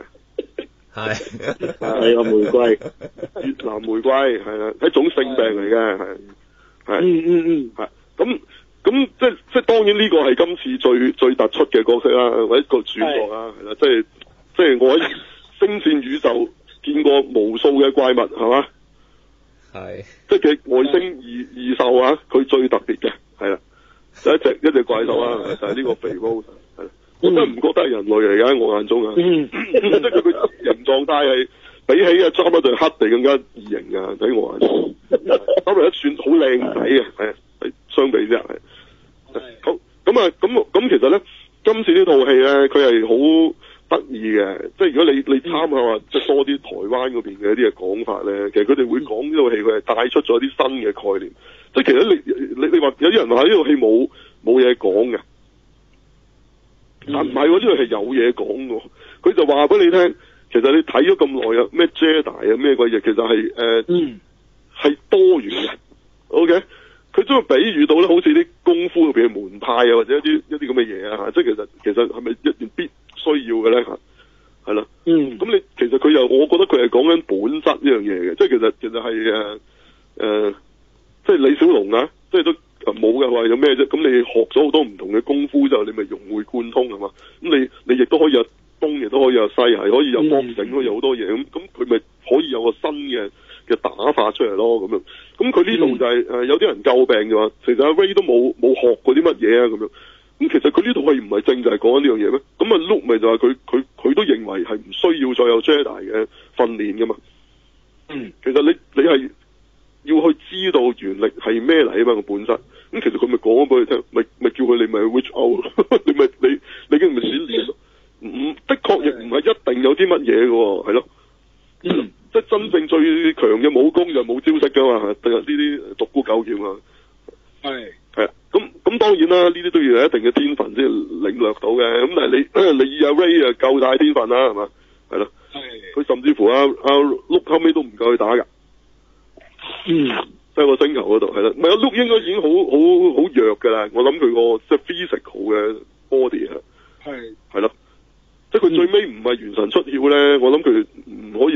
係個玫瑰，越南玫瑰係啦，係一種性病嚟嘅，係，係，咁即係當然呢個係今次最突出嘅角色啦，或者個主角啦，係啦，即係我喺星戰宇宙見過無數嘅怪物，係嘛？係，即係嘅外星異獸啊，佢最特別嘅係啦，就一隻怪獸啊，就係呢個肥貓，係，我真係唔覺得係人類嚟嘅喺我眼中啊，即係佢個形狀態係比起阿 Jabba 對黑地更加異形啊，喺我眼中，Jabba 一算好靚仔嘅，係相比之下係，好咁其實咧，今次呢套戲咧，佢係好得意嘅，即係如果你參考下，即係多啲台灣嗰邊嘅一啲嘅講法咧，其實佢哋會講呢套戲，佢係帶出咗啲新嘅概念。即係其實你話有啲人話呢套戲冇嘢講嘅，但唔係喎，呢套係有嘢講嘅。佢就話俾你聽，其實你睇咗咁耐啊，咩 Jedi 啊，咩鬼嘢，其實係係多元嘅。OK，佢將佢比喻到咧，好似啲功夫入邊嘅門派啊，或者一啲咁嘅嘢啊，即係其實係咪一件必需要嘅咧？係啦，咁你其實佢又，我覺得佢係講緊本質呢樣嘢嘅，即係其實係即係李小龍啊，即係都冇嘅話有咩啫？咁你學咗好多唔同嘅功夫之後，你咪融會貫通係嘛？咁你亦都可以有東，亦都可以有西，係可以有博整，可以有好多嘢，咁佢咪可以有個新嘅打法出嚟咯，咁樣。咁佢呢度就係有啲人詬病嘅話，其實阿 Ray 都冇學過啲乜嘢啊，咁樣。咁其實佢呢套戲唔係正就係講緊呢樣嘢咩？咁啊 Luke 咪就係佢都認為係唔需要再有 Jedi 嘅訓練噶嘛。其實你係要去知道原力係咩嚟啊嘛，個本質。咁其實佢咪講咗俾你聽，咪叫佢你咪 reach out， 你咪你已經咪先練咯。的確亦唔係一定有啲乜嘢嘅喎，係咯。即係真正最強嘅武功就冇招式噶嘛，呢啲獨孤九劍啊。係啊，咁當然啦，呢啲都要有一定嘅天分先領略到嘅。咁但係你阿 Ray 啊夠大天分啦，係嘛？係咯。佢甚至乎阿 Luke 後尾都唔夠佢打㗎。喺個星球嗰度係啦，唔係阿 Luke 應該已經好弱㗎啦。我諗佢個即係 physical 嘅 body 啊。係咯。即係佢最尾唔係元神出竅咧，我諗佢唔可以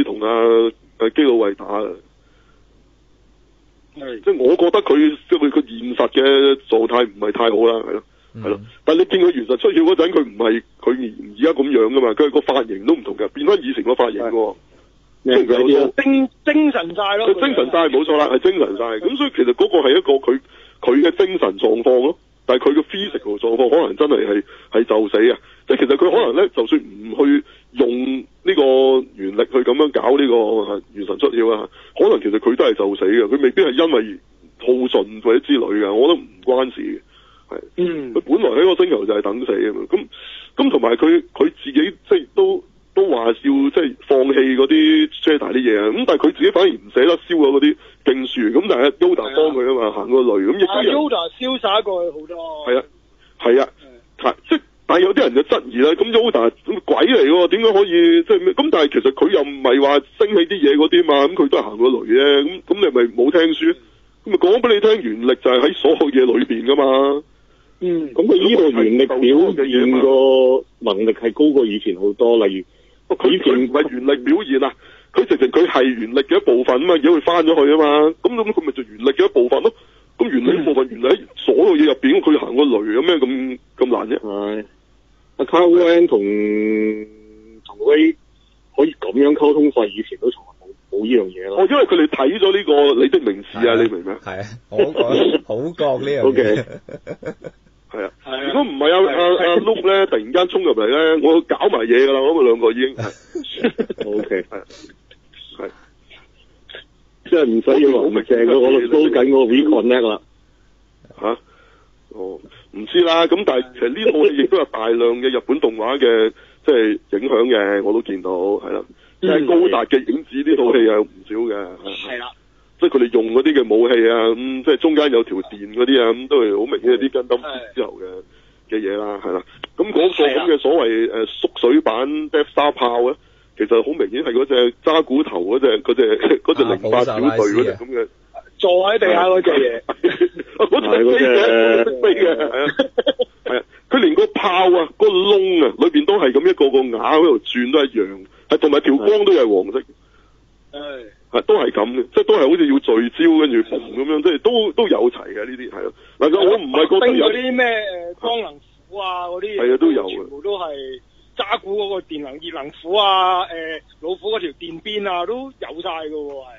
佢即係佢現實嘅狀態唔係太好啦，係咯。係咯，但係你見佢原神出竅嗰陣，佢唔係佢而家咁樣噶嘛，佢個髮型都唔同噶，變翻以前個髮型喎，即係佢有精神晒咯， 佢精神晒冇錯啦，係精神晒，咁所以其實嗰個係一個佢嘅精神狀況咯，但係佢嘅 physical 狀況可能真係就死啊，即係其實佢可能咧，就算唔去用呢個原力去咁樣搞呢個原神出竅啊，可能其實佢都係就死嘅，佢未必係因為耗盡或者之類嘅，我覺得唔關事嘅。佢本來喺個星球就係等死啊嘛，咁同埋佢自己即係都話要即係放棄嗰啲 Jedi 啲嘢啊，咁但係佢自己反而唔捨得燒咗嗰啲經書，咁但係 Yoda 幫佢啊嘛，行個雷咁亦都有 Yoda 瀟灑過去好多。 係啊，即係但係有啲人就質疑啦，咁 Yoda 鬼嚟喎，點解可以即係咩？咁但係其實佢又唔係話升起啲嘢嗰啲嘛，咁佢都係行個雷啫，咁你咪冇聽書，咁咪講俾你聽原力就係喺所有嘢裏邊噶嘛。 咁佢呢度原力表現個能力係高過以前好多，例如佢唔係原力表現啊，佢直情佢係原力嘅一部分啊嘛，而家佢翻咗去啊嘛，咁佢咪就原力嘅一部分咯。咁原力一部分原來喺所有嘢入邊，佢行個雷有咩咁難啫？係阿 Kylo Ren 同 Rey 可以咁樣溝通，以前都從來冇呢樣嘢咯。 因為佢哋睇咗呢個你的名字啊，你明唔明？ 係啊，好講呢樣嘢。 係啊，如果唔係阿 Luke 咧，突然間衝入嚟咧，我搞埋嘢噶啦，我哋兩個已經 O K 係，即係唔使要黃正嘅，我都緊嗰個 reconnect 啦。 唔知啦，咁但係其實呢套戲亦都有大量嘅日本動畫嘅即係影響嘅，我都見到係啦，即係高達嘅影子呢套戲有唔少嘅。係啦。即係佢哋用嗰啲嘅武器啊，即係中間有條電嗰啲啊，咁都係好明顯係啲跟燈之後嘅嘢啦，係啦。咁嗰個咁嘅所謂縮水版 Death Star 炮咧，其實好明顯係嗰隻揸骨頭嗰隻08小隊嗰隻咁嘅坐喺地下嗰隻嘢， 嗰隻飛嘅，係啊，佢連個炮啊，個窿啊，裏邊都係咁一個牙喺度轉都一樣，係同埋條光都係黃色。都係咁嘅，即係都係好似要聚焦跟住嘭咁樣，即係都有齊嘅呢啲係咯。嗱，我唔係覺得有啲咩光能斧啊嗰啲， 係啊都有嘅， 全部都係渣古嗰個電能熱能斧啊，老虎嗰條電鞭啊都有晒㗎喎係。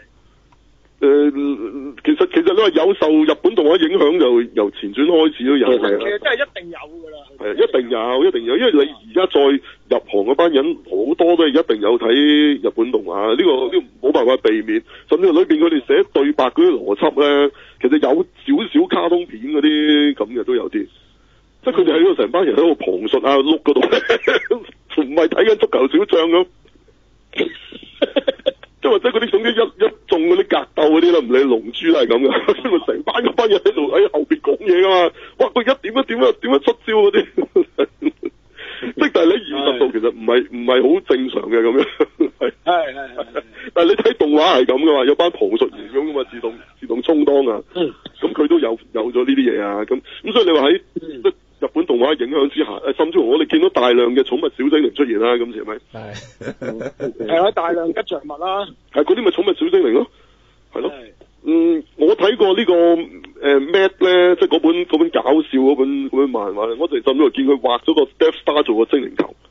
其實你話有受日本動畫影響，就由前傳開始都有嘅。 其實真係一定有㗎啦。 係啊，一定有，因為你而家再入行嗰班人好多都係一定有睇日本動畫，呢個冇辦法避免。甚至裏邊佢哋寫對白嗰啲邏輯咧，其實有少少卡通片嗰啲咁嘅都有啲，即係佢哋喺度成班人喺度旁述啊碌嗰度，唔係睇緊足球小將咁。即係或者嗰啲總之一中嗰啲格鬥嗰啲啦，唔理龍珠都係咁嘅，因為成班人喺度喺後邊講嘢噶嘛，哇！佢而家點樣出招嗰啲，即係但係你現實度其實唔係好正常嘅咁樣，係。但係你睇動畫係咁噶嘛，有班旁述員咁噶嘛，自動充當啊，咁佢都有咗呢啲嘢啊，咁所以你話喺日本動畫影響之下，甚至乎我哋見到大量嘅寵物小精靈出現啦，今次係咪？ 係啊，大量吉祥物啦。係嗰啲咪寵物小精靈咯，係咯。我睇過呢個Matt 咧，即係嗰本搞笑嗰本漫畫咧，我哋甚至乎見佢畫咗個 Death Star 做個精靈球。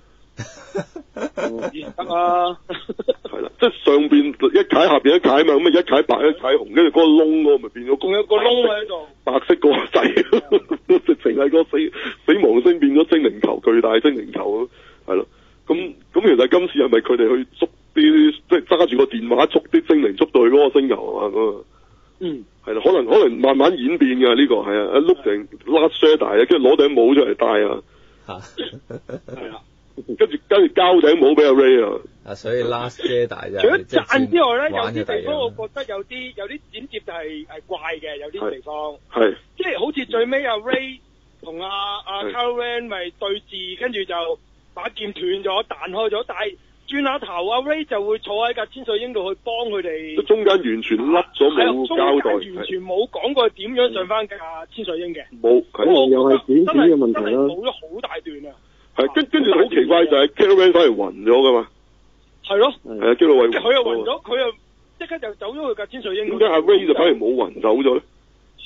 得啊。係啦，即係上邊一楷下邊一楷嘛，咁啊一楷白一楷紅，跟住嗰個窿嗰個咪變咗。 仲有個窿喺度。 白色個仔，直情係個死亡星變咗精靈球，巨大精靈球咯，係咯。咁其實今次係咪佢哋去捉啲，即係揸住個電話捉啲精靈捉到去嗰個星球啊？係啦，可能慢慢演變嘅呢個係啊，一碌成 Last Jedi 啊，跟住攞頂帽出嚟戴啊。係啊。跟住交頂帽俾阿 Ray 啊！ 所以 Last Jedi 除咗讚之外咧，有啲地方我覺得有啲剪接就係怪嘅，有啲地方係即係好似最尾阿 Ray 同阿 Kylo Ren 咪對峙，跟住就把劍斷咗彈開咗，但係轉下頭阿 Ray 就會坐喺架千歲鷹度去幫佢哋。 中間完全甩咗冇交代， 完全冇講過點樣上翻架千歲鷹嘅。 冇， 又係剪片嘅問題啦。 冇咗好大段啊！ 跟住好奇怪就係 Kylo Ren 反而暈咗噶嘛， 係咯， 係啊，Kylo Ren 佢又暈咗，佢又即刻就走咗去架千歲鷹。 點解阿 Ray 就反而冇暈走咗咧？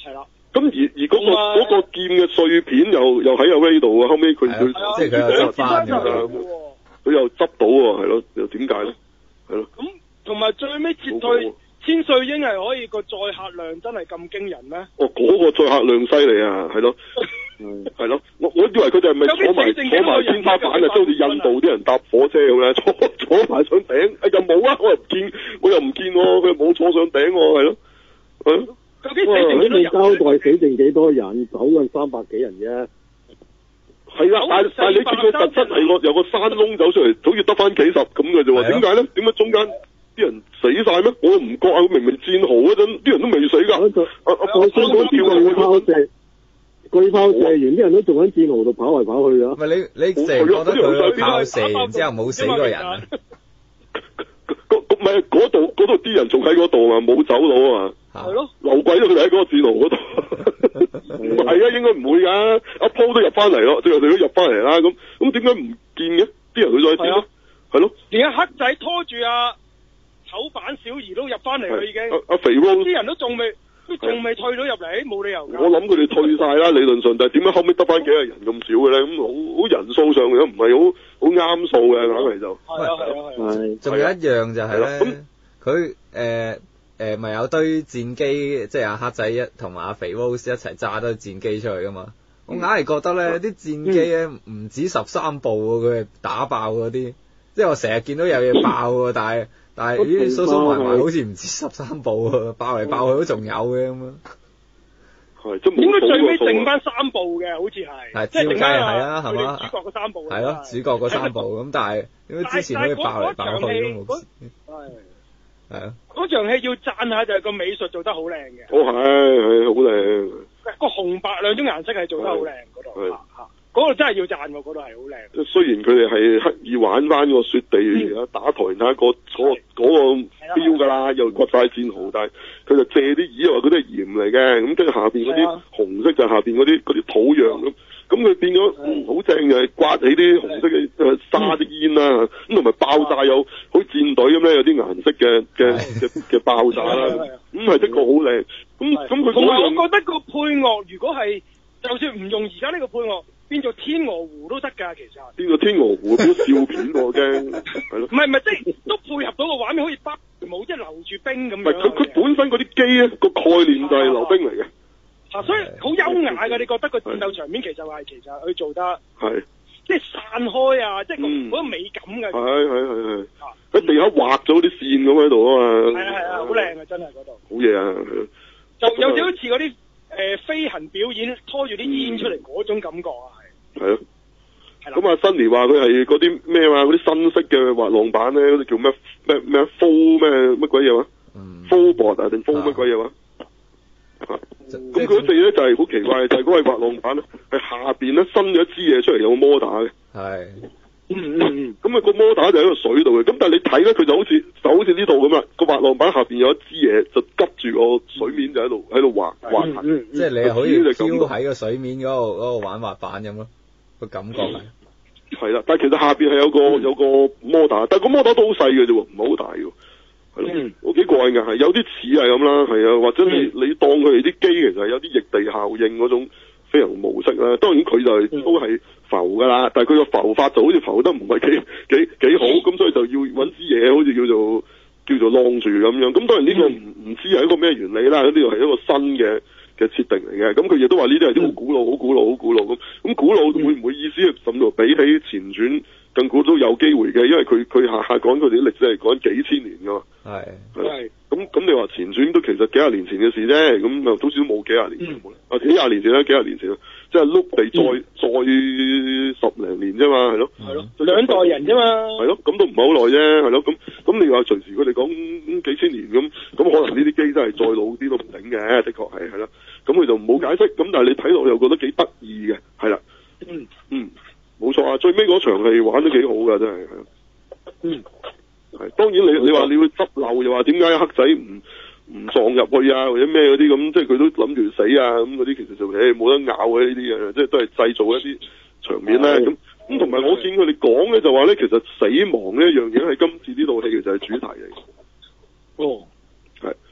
係啦。 咁而嗰個劍嘅碎片又喺阿 Ray 度啊，後尾佢即係佢又執翻㗎， 佢又執到喎，係咯，又點解咧？係咯。 咁同埋最尾撤退千歲鷹係可以個載客量真係咁驚人咩？ 哦，嗰個載客量犀利啊，係咯，係咯，我以為佢哋係咪坐埋天花板啊，即係好似印度啲人搭火車咁咧，坐埋上頂，又冇啊，我又唔見喎，佢又冇坐上頂喎，係咯， 究竟死剩幾多人？ 交代死剩幾多人？走緊300幾人啫。 係啦，但係你見佢實質係有個山窿走出嚟，好似得翻幾十咁嘅啫喎，點解咧？點解中間啲人死晒咩？我唔覺啊，佢明明戰壕嗰陣啲人都未死㗎。 我想講巨炮射完，啲人都仲喺戰壕度跑嚟跑去㗎。 唔係你成日覺得佢炮射完之後冇死過人啊？ 唔係嗰度啲人仲喺嗰度啊，冇走佬啊嘛。 係咯， 留鬼咗佢哋喺嗰個戰壕嗰度。唔係啊，應該唔會㗎。阿鋪都入翻嚟咯，最後佢都入翻嚟啦。咁點解唔見嘅？啲人去再先咯，係咯。 連阿黑仔拖住阿丑版小兒都入翻嚟啦，已經。 阿肥 Rose 啲人都仲未退到入嚟，冇理由㗎。 我諗佢哋退晒啦，理論上，但係點解後尾得翻幾廿人咁少嘅咧？咁好人數上嘅唔係好啱數嘅，硬係就。 係。仲有一樣就係咧，佢咪有堆戰機，即係阿黑仔同埋阿肥 Rose 一齊揸堆戰機出去噶嘛？我硬係覺得咧，啲戰機咧唔止13部喎，佢係打爆嗰啲，即係我成日見到有嘢爆喎，但係咦數數埋埋好似唔止13部喎，爆嚟爆去都仲有嘅咁樣。 係， 應該最尾剩翻3部嘅，好似係。 即係剩翻係啊，係嘛？ 主角嗰3部。 係咯，主角嗰3部咁，但係點解之前可以爆嚟爆去都冇？係啊！ 嗰場戲要讚下就係個美術做得好靚嘅。 係好靚。 個紅白兩種顏色係做得好靚嗰度。嗰度真係要讚喎，嗰度係好靚。雖然佢哋係刻意玩翻個雪地打台睇嗰個標㗎啦，又掘晒戰壕，但係佢就借啲椅話嗰啲係鹽嚟嘅，咁跟住下邊嗰啲紅色就下邊嗰啲土壤咁佢變咗好正嘅，刮起啲紅色嘅沙啲煙啦，咁同埋爆炸有好似戰隊咁咧，有啲顏色嘅爆炸啦，咁係的確好靚。咁佢同埋我覺得個配樂如果係就算唔用而家呢個配樂，變做天鵝湖都得㗎，其實。變做天鵝湖變咗笑片喎，驚係咯。 唔係，即係都配合到個畫面，好似北冇即係留住冰咁樣。 唔係佢本身嗰啲機咧個概念就係溜冰嚟嘅。 所以好優雅㗎，你覺得個戰鬥場面其實佢做得係，即係散開啊，即係嗰個美感㗎。 係。喺地下畫咗啲線咁喺度啊嘛。 係啊，好靚啊，真係嗰度。 好嘢啊！ 就有少少似嗰啲飛行表演，拖住啲煙出嚟嗰種感覺啊，係。 係咯。咁啊，新年話佢係嗰啲咩話？嗰啲新式嘅滑浪板咧，嗰啲叫咩full乜鬼嘢話？full board 啊定 full 乜鬼嘢話？咁佢嗰隻咧就係好奇怪，就係嗰個滑浪板咧，係下邊咧伸咗一支嘢出嚟，有個摩打嘅。係。咁啊個摩打就喺個水度嘅，咁但係你睇咧，佢就好似呢度咁啊，個滑浪板下邊有一支嘢就急住個水面就喺度滑行。 即係你係可以飄喺個水面嗰個玩滑板咁咯，個感覺係。 係啦，但係其實下邊係有個摩打，但係個摩打都好細嘅啫喎，唔係好大嘅。係咯，我幾過癮㗎，係有啲似係咁啦，係啊，或者你當佢哋啲機其實有啲逆地效應嗰種飛行模式啦。當然佢就都係浮㗎啦，但係佢個浮法就好似浮得唔係幾好，咁所以就要揾支嘢好似叫做晾住咁樣。咁當然呢個唔知係一個咩原理啦，呢個係一個新嘅設定嚟嘅。咁佢亦都話呢啲係啲好古老咁。咁古老會唔會意思甚至乎比起前傳更古都有機會嘅？因為佢下講佢哋啲歷史係講幾千年㗎嘛。係。咁你話前傳都其實幾廿年前嘅事啫，咁又好似都冇幾廿年前冇幾廿年前啦，即係碌地再10零年啫嘛，係咯。係咯。 兩代人啫嘛。 係咯，咁都唔係好耐啫，係咯。咁你話隨時佢哋講幾千年咁可能呢啲機真係再老啲都唔頂嘅，的確係啦。咁佢就冇解釋，咁但係你睇落又覺得幾得意嘅，係啦。冇錯啊，最尾嗰場戲玩得幾好㗎，真係。係，當然你話你會執漏，又話點解黑仔唔撞入去啊，或者咩嗰啲咁，即係佢都諗住死啊咁嗰啲，其實就冇得拗嘅呢啲嘢，即係都係製造一啲場面咧。咁同埋我見佢哋講咧就話咧，其實死亡呢一樣嘢係今次呢套戲其實係主題嚟嘅。係，即係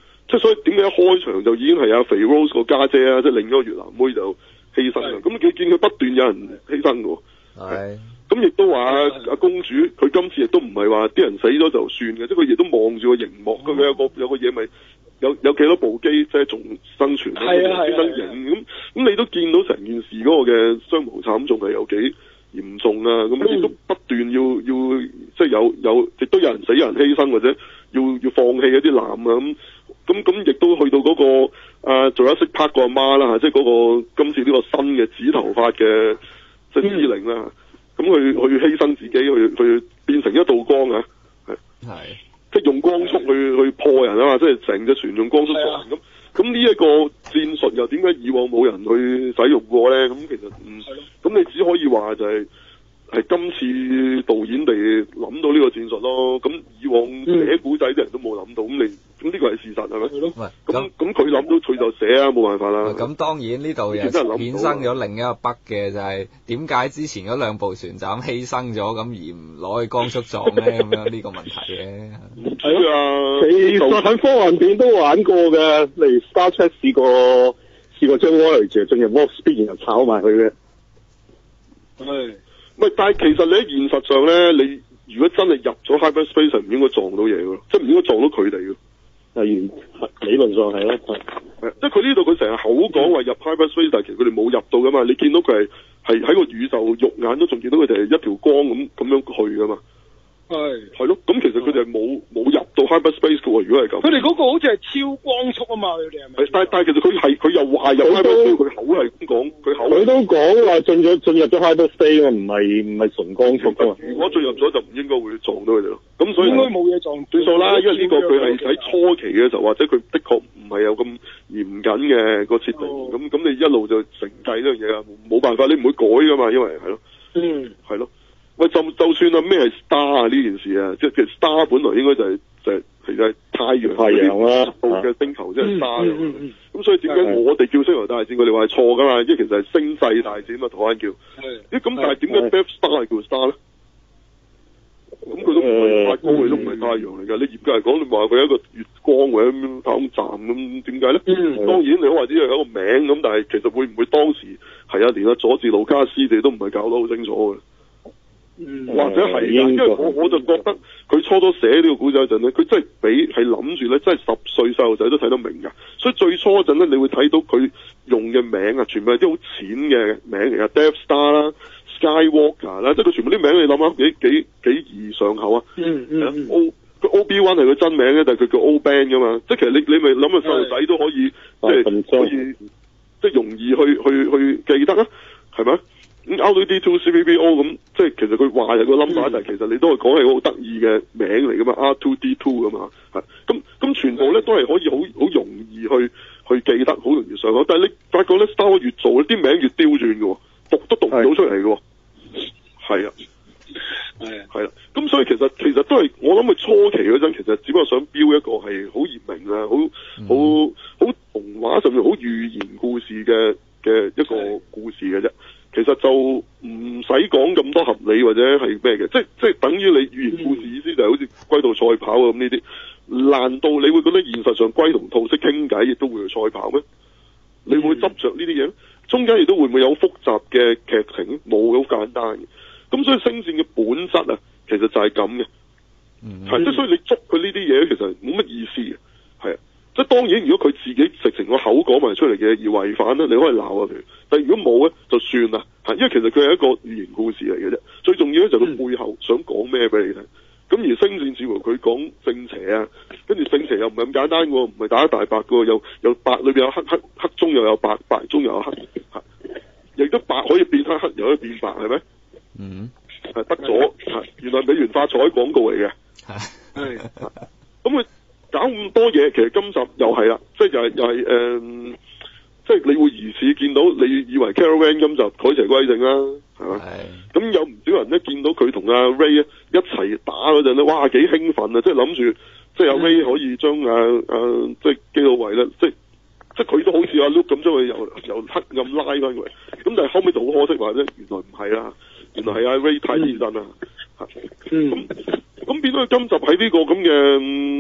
所以點解一開場就已經係阿肥 Rose 個家姐啊，即係另一個越南妹就犧牲啦。咁你見佢不斷有人犧牲嘅。 係。 咁亦都話阿公主，佢今次亦都唔係話啲人死咗就算嘅，即係佢亦都望住個熒幕，佢有個嘢咪有幾多部機即係仲生存啊，犧牲影咁你都見到成件事嗰個嘅傷亡慘重係有幾嚴重啊！咁亦都不斷要即係有亦都有人死有人犧牲或者要放棄一啲男啊咁亦都去到嗰個仲有識拍個阿媽啦，即係嗰個今次呢個新嘅紫頭髮嘅即係司令啦。咁去犧牲自己，去變成一道光啊！係，即係用光速去破人啊嘛！即係成隻船用光速破人咁呢一個戰術又點解以往冇人去使用過咧？咁其實咁你只可以話就係今次導演哋諗到呢個戰術咯。咁以往寫古仔啲人都冇諗到，咁呢個係事實係咪？咁佢諗到佢就寫啊，冇辦法啦。咁當然呢度又衍生咗另一個 bug 嘅，就係點解之前嗰兩部船就咁犧牲咗，咁而唔攞去光速撞咧？咁樣呢個問題嘅。 係啊，其實喺科幻片都玩過嘅，例如 Star Trek 試過將 Voyager 進入 Warp Speed 然後炒埋佢嘅。 係。唔係，但係其實你喺現實上咧，你如果真係入咗 hyperspace 係唔應該撞到嘢嘅，即係唔應該撞到佢哋嘅。理論上係咯，即係佢呢度佢成日口講話入 hyperspace，但係其實佢哋冇入到噶嘛。你見到佢係喺個宇宙肉眼都仲見到佢哋係一條光咁樣去噶嘛。係咯，咁其實佢哋係冇入到 hyperspace 嘅喎。如果係咁， 佢哋嗰個好似係超光速啊嘛，佢哋係咪？ 但係其實佢又話入 hyperspace，佢口係咁講，佢都講話進入咗 hyperspace，唔係純光速噶嘛。 如果進入咗就唔應該會撞到佢哋咯。咁所以應該冇嘢撞。 算數啦，因為呢個佢係喺初期嘅時候，或者佢的確唔係有咁嚴謹嘅個設定。咁你一路就承繼呢樣嘢啊，冇辦法，你唔會改噶嘛，因為係咯。係咯。喂，就算啊咩係 star 啊呢件事啊，即係其實 star 本來應該就係其實係太陽啦嘅星球，即係 star。咁所以點解我哋叫星球大戰，佢哋話係錯噶嘛？因為其實係星際大戰啊嘛，台灣叫。咁但係點解 Death Star 係叫 star 咧？咁佢都唔係太高，佢都唔係太陽嚟㗎。你嚴格嚟講，你話佢係一個月光或者太空站咁，點解咧？當然你可話只係有一個名咁，但係其實會唔會當時係連阿佐治盧卡斯哋都唔係搞得好清楚嘅？或者係因為我就覺得佢初初寫呢個古仔嗰陣咧，佢真係係諗住咧，真係10歲細路仔都睇得明㗎。所以最初嗰陣咧，你會睇到佢用嘅名啊，全部係啲好淺嘅名嚟㗎 ，Death Star 啦、Skywalker 啦，即係佢全部啲名你諗下幾易上口啊。佢 Obi-Wan 係佢真名嘅，但係佢叫 O-Ben 㗎嘛。即係其實你咪諗下細路仔都可以，即係容易去記得啊，係咪？咁 R2D2 CPBO 咁，即係其實佢話係個 number，但係其實你都係講係好得意嘅名嚟噶嘛 ，R2D2 㗎嘛，咁全部咧都係可以好容易去記得，好容易上口。但係你發覺咧 Star Wars 越做咧，啲名越刁鑽嘅喎，讀都讀唔到出嚟嘅喎，係啊，係啦，咁所以其實都係我諗佢初期嗰陣，其實只不過想標一個係好熱明啊，好童話甚至好寓言故事嘅一個故事嘅啫。其實就唔使講咁多合理或者係咩嘅，即係等於你寓言故事意思就係好似龜兔賽跑咁呢啲。難道你會覺得現實上龜同兔識傾偈亦都會去賽跑咩？你會執着呢啲嘢？中間亦都會唔會有複雜嘅劇情？冇，好簡單嘅。咁所以星戰嘅本質啊，其實就係咁嘅。係，即係所以你捉佢呢啲嘢，其實冇乜意思嘅。係啊。即係當然，如果佢自己直情個口講埋出嚟嘅而違反咧，你可以鬧下佢。但係如果冇咧，就算啦。因為其實佢係一個寓言故事嚟嘅啫。最重要咧就係佢背後想講咩俾你聽。咁而星戰似乎佢講正邪啊，跟住正邪又唔係咁簡單喎，唔係打一大白嘅喎，有白裏邊有黑中又有白，白中又有黑，亦都白可以變黑，黑又可以變白，係咪？係得咗，原來美元發財廣告嚟嘅。係。咁佢搞咁多嘢，其實今集又係啦，即係又係即係你會疑似見到，你以為 Carol Van 今集改邪歸正啦，係嘛？咁有唔少人咧見到佢同阿 Ray 一齊打嗰陣咧，哇幾興奮啊！即係諗住，即係阿 Ray 可以將即係基魯維咧，即係佢都好似阿 Luke 咁將佢由黑暗拉翻嚟。咁但係後尾就好可惜話咧，原來唔係啦，原來係阿 Ray 太天真啦。咁變咗佢今集喺呢個咁嘅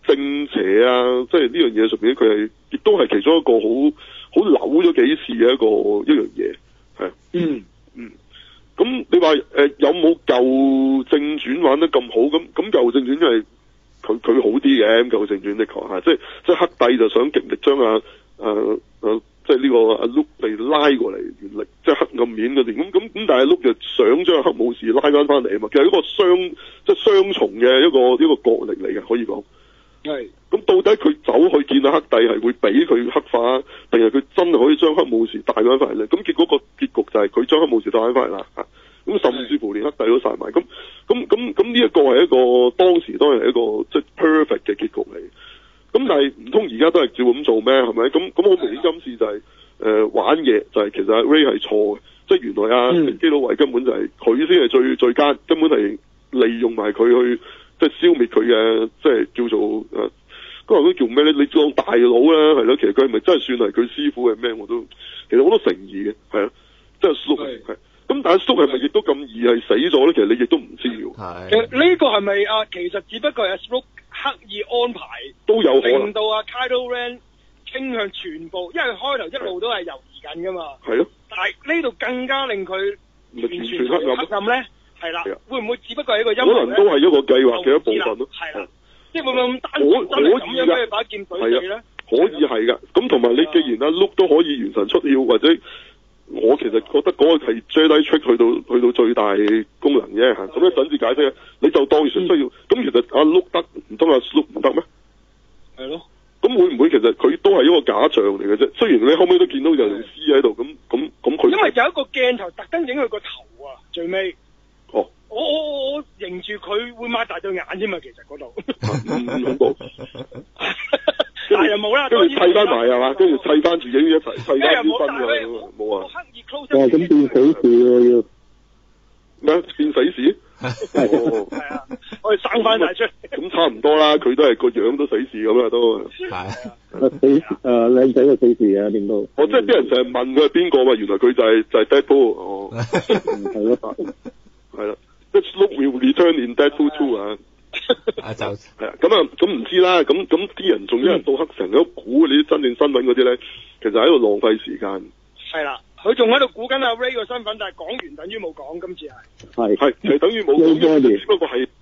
正邪啊，即係呢樣嘢上面，佢係亦都係其中一個好扭咗幾次嘅一樣嘢，係。咁你話有冇舊正傳玩得咁好？咁舊正傳因為佢好啲嘅，舊正傳的確嚇，即係黑帝就想極力將即係呢個阿 Luke 被拉過嚟，原力即係黑暗面嗰啲，咁但係 Luke 就想將黑武士拉翻嚟啊嘛，其實一個雙重嘅一個角力嚟嘅，可以講。係。咁到底佢走去見到黑帝係會俾佢黑化，定係佢真係可以將黑武士帶翻翻嚟咧？咁結果個結局就係佢將黑武士帶翻翻嚟啦嚇。咁甚至乎連黑帝都殺埋，咁呢一個係一個當時當然係一個即係 perfect 嘅結局嚟。咁但係唔通而家都係照咁做咩？係咪？咁好明顯今次就係玩嘢，就係其實 Ray 係錯嘅，即係原來基魯維根本就係佢先係最奸，根本係利用埋佢去即係消滅佢嘅，即係叫做嗰個叫咩咧？你當大佬啦，係咯？其實佢係咪真係算係佢師傅係咩？其實好多誠意嘅，係啊，即係 Luke 係。咁但係叔係咪亦都咁易係死咗咧？其實你亦都唔知喎。 其實呢個係咪其實只不過係叔刻意安排， 都有可能令到Kylo Ren 傾向全部，因為開頭一路都係猶豫緊噶嘛。係咯。但係呢度更加令佢完全黑暗咧，係啦。會唔會只不過係一個陰謀咧？ 可能都係一個計劃嘅一部分咯。 係啦。即係會唔會咁單純真係咁樣俾佢把劍懟死咧？ 可以係㗎。咁同埋你既然Luke都可以元神出竅，或者我其實覺得嗰個係 Jedi Trick 去到最大功能啫嚇，咁一陣至解釋，你就當然需要。咁其實阿 Luke 得，唔通阿 Luke 唔得咩？係咯。咁會唔會其實佢都係一個假象嚟嘅啫？雖然你後尾都見到有條屍喺度，咁佢因為有一個鏡頭特登影佢個頭啊，最尾。哦。我認住佢會擘大對眼添嘛，其實嗰度。 唔恐怖。 但係又冇啦， 跟住砌翻埋係嘛，跟住砌翻自己一齊砌翻啲新嘅，冇啊！ 咁變死士喎要咩？變死士？ 係啊，我哋生翻晒出嚟。 咁差唔多啦，佢都係個樣都死士咁啦，都係靚仔個死士啊，點都。 即係啲人成日問佢係邊個嘛，原來佢就係 Deadpool 哦。 係咯， 係啦，即係 Luke will return in Deadpool 2啊。 就係啊，咁唔知啦，咁啲人仲一日到黑成日都估你啲真正新聞嗰啲咧，其實喺度浪費時間。係啦，佢仲喺度估緊阿 Ray 個身份，但係講完等於冇講，今次係等於冇講，只不過係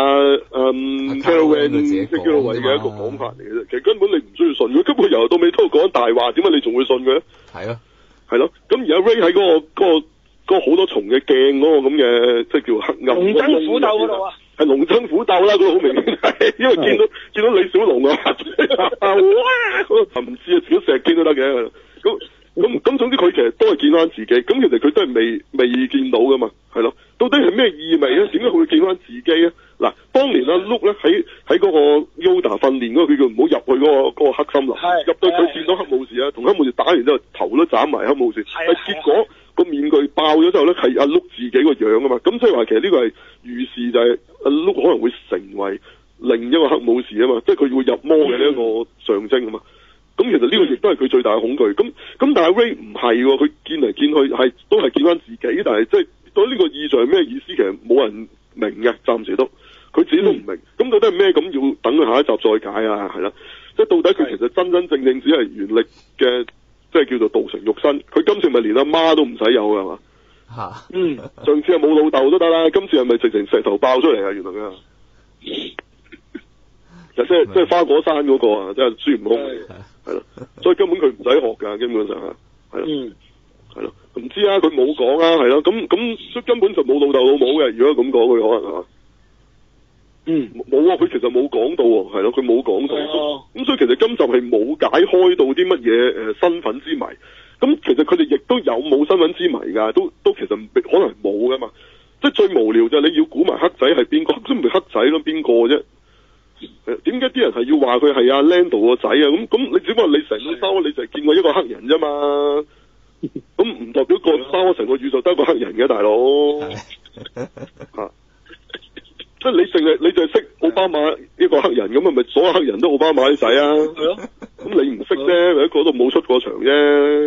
Kylo Ren 即係基魯維嘅一個講法嚟嘅啫。其實根本你唔需要信佢，根本由頭到尾都講大話，點解你仲會信佢咧？係咯，係咯。咁而家 Ray 喺嗰個好多重嘅鏡嗰個咁嘅，即係叫黑暗。 龍爭虎鬥嗰度啊！ 係龍爭虎鬥啦，嗰個好明顯係，因為見到李小龍啊，哇！唔知啊，自己石堅都得嘅。咁總之佢其實都係見翻自己，咁其實佢都係未見到噶嘛，係咯。到底係咩意味咧？點解佢會見翻自己咧？嗱，當年阿 Luke 咧喺嗰個 Yoda 訓練嗰個，佢叫唔好入去嗰個黑森林，入到佢見到黑武士啊，同黑武士打完之後頭都斬埋黑武士，但結果個面具爆咗之後咧，係阿 Luke 自己個樣啊嘛，咁即係話其實呢個係預示就係阿 Luke 可能會成為另一個黑武士啊嘛，即係佢會入魔嘅呢一個象徵啊嘛。咁其實呢個亦都係佢最大嘅恐懼。咁但係 Ray 唔係喎，佢見嚟見去都係見翻自己，但係即係對呢個意象係咩意思，其實冇人明嘅，暫時都佢自己都唔明。咁到底係咩？咁要等佢下一集再解啊，係啦。即係到底佢其實真正只係原力嘅，即係叫做道成肉身。佢今次咪連阿媽都唔使有㗎嘛？上次係冇老豆都得啦，今次係咪直情石頭爆出嚟啊？原來佢即係花果山嗰個啊，即係孫悟空係咯，所以根本佢唔使學㗎，基本上係咯，係咯，唔知啊，佢冇講啊，係咯，咁根本就冇老豆老母嘅，如果咁講佢可能係嘛？冇啊，佢其實冇講到喎，係咯，佢冇講到，咁所以其實今集係冇解開到啲乜嘢身份之謎，咁其實佢哋亦都有冇身份之謎㗎，都其實可能冇㗎嘛，即係最無聊就係你要估埋黑仔係邊個，都唔係黑仔咯，邊個啫？點解啲人係要話佢係阿 Lando 個仔啊？咁你只不過你成個收，你就係見過一個黑人啫嘛？咁唔代表個收成個宇宙得一個黑人嘅大佬嚇，即係你就係識奧巴馬呢個黑人，咁係咪所有黑人都奧巴馬啲仔啊？係咯，咁你唔識啫，喺嗰度冇出過場啫。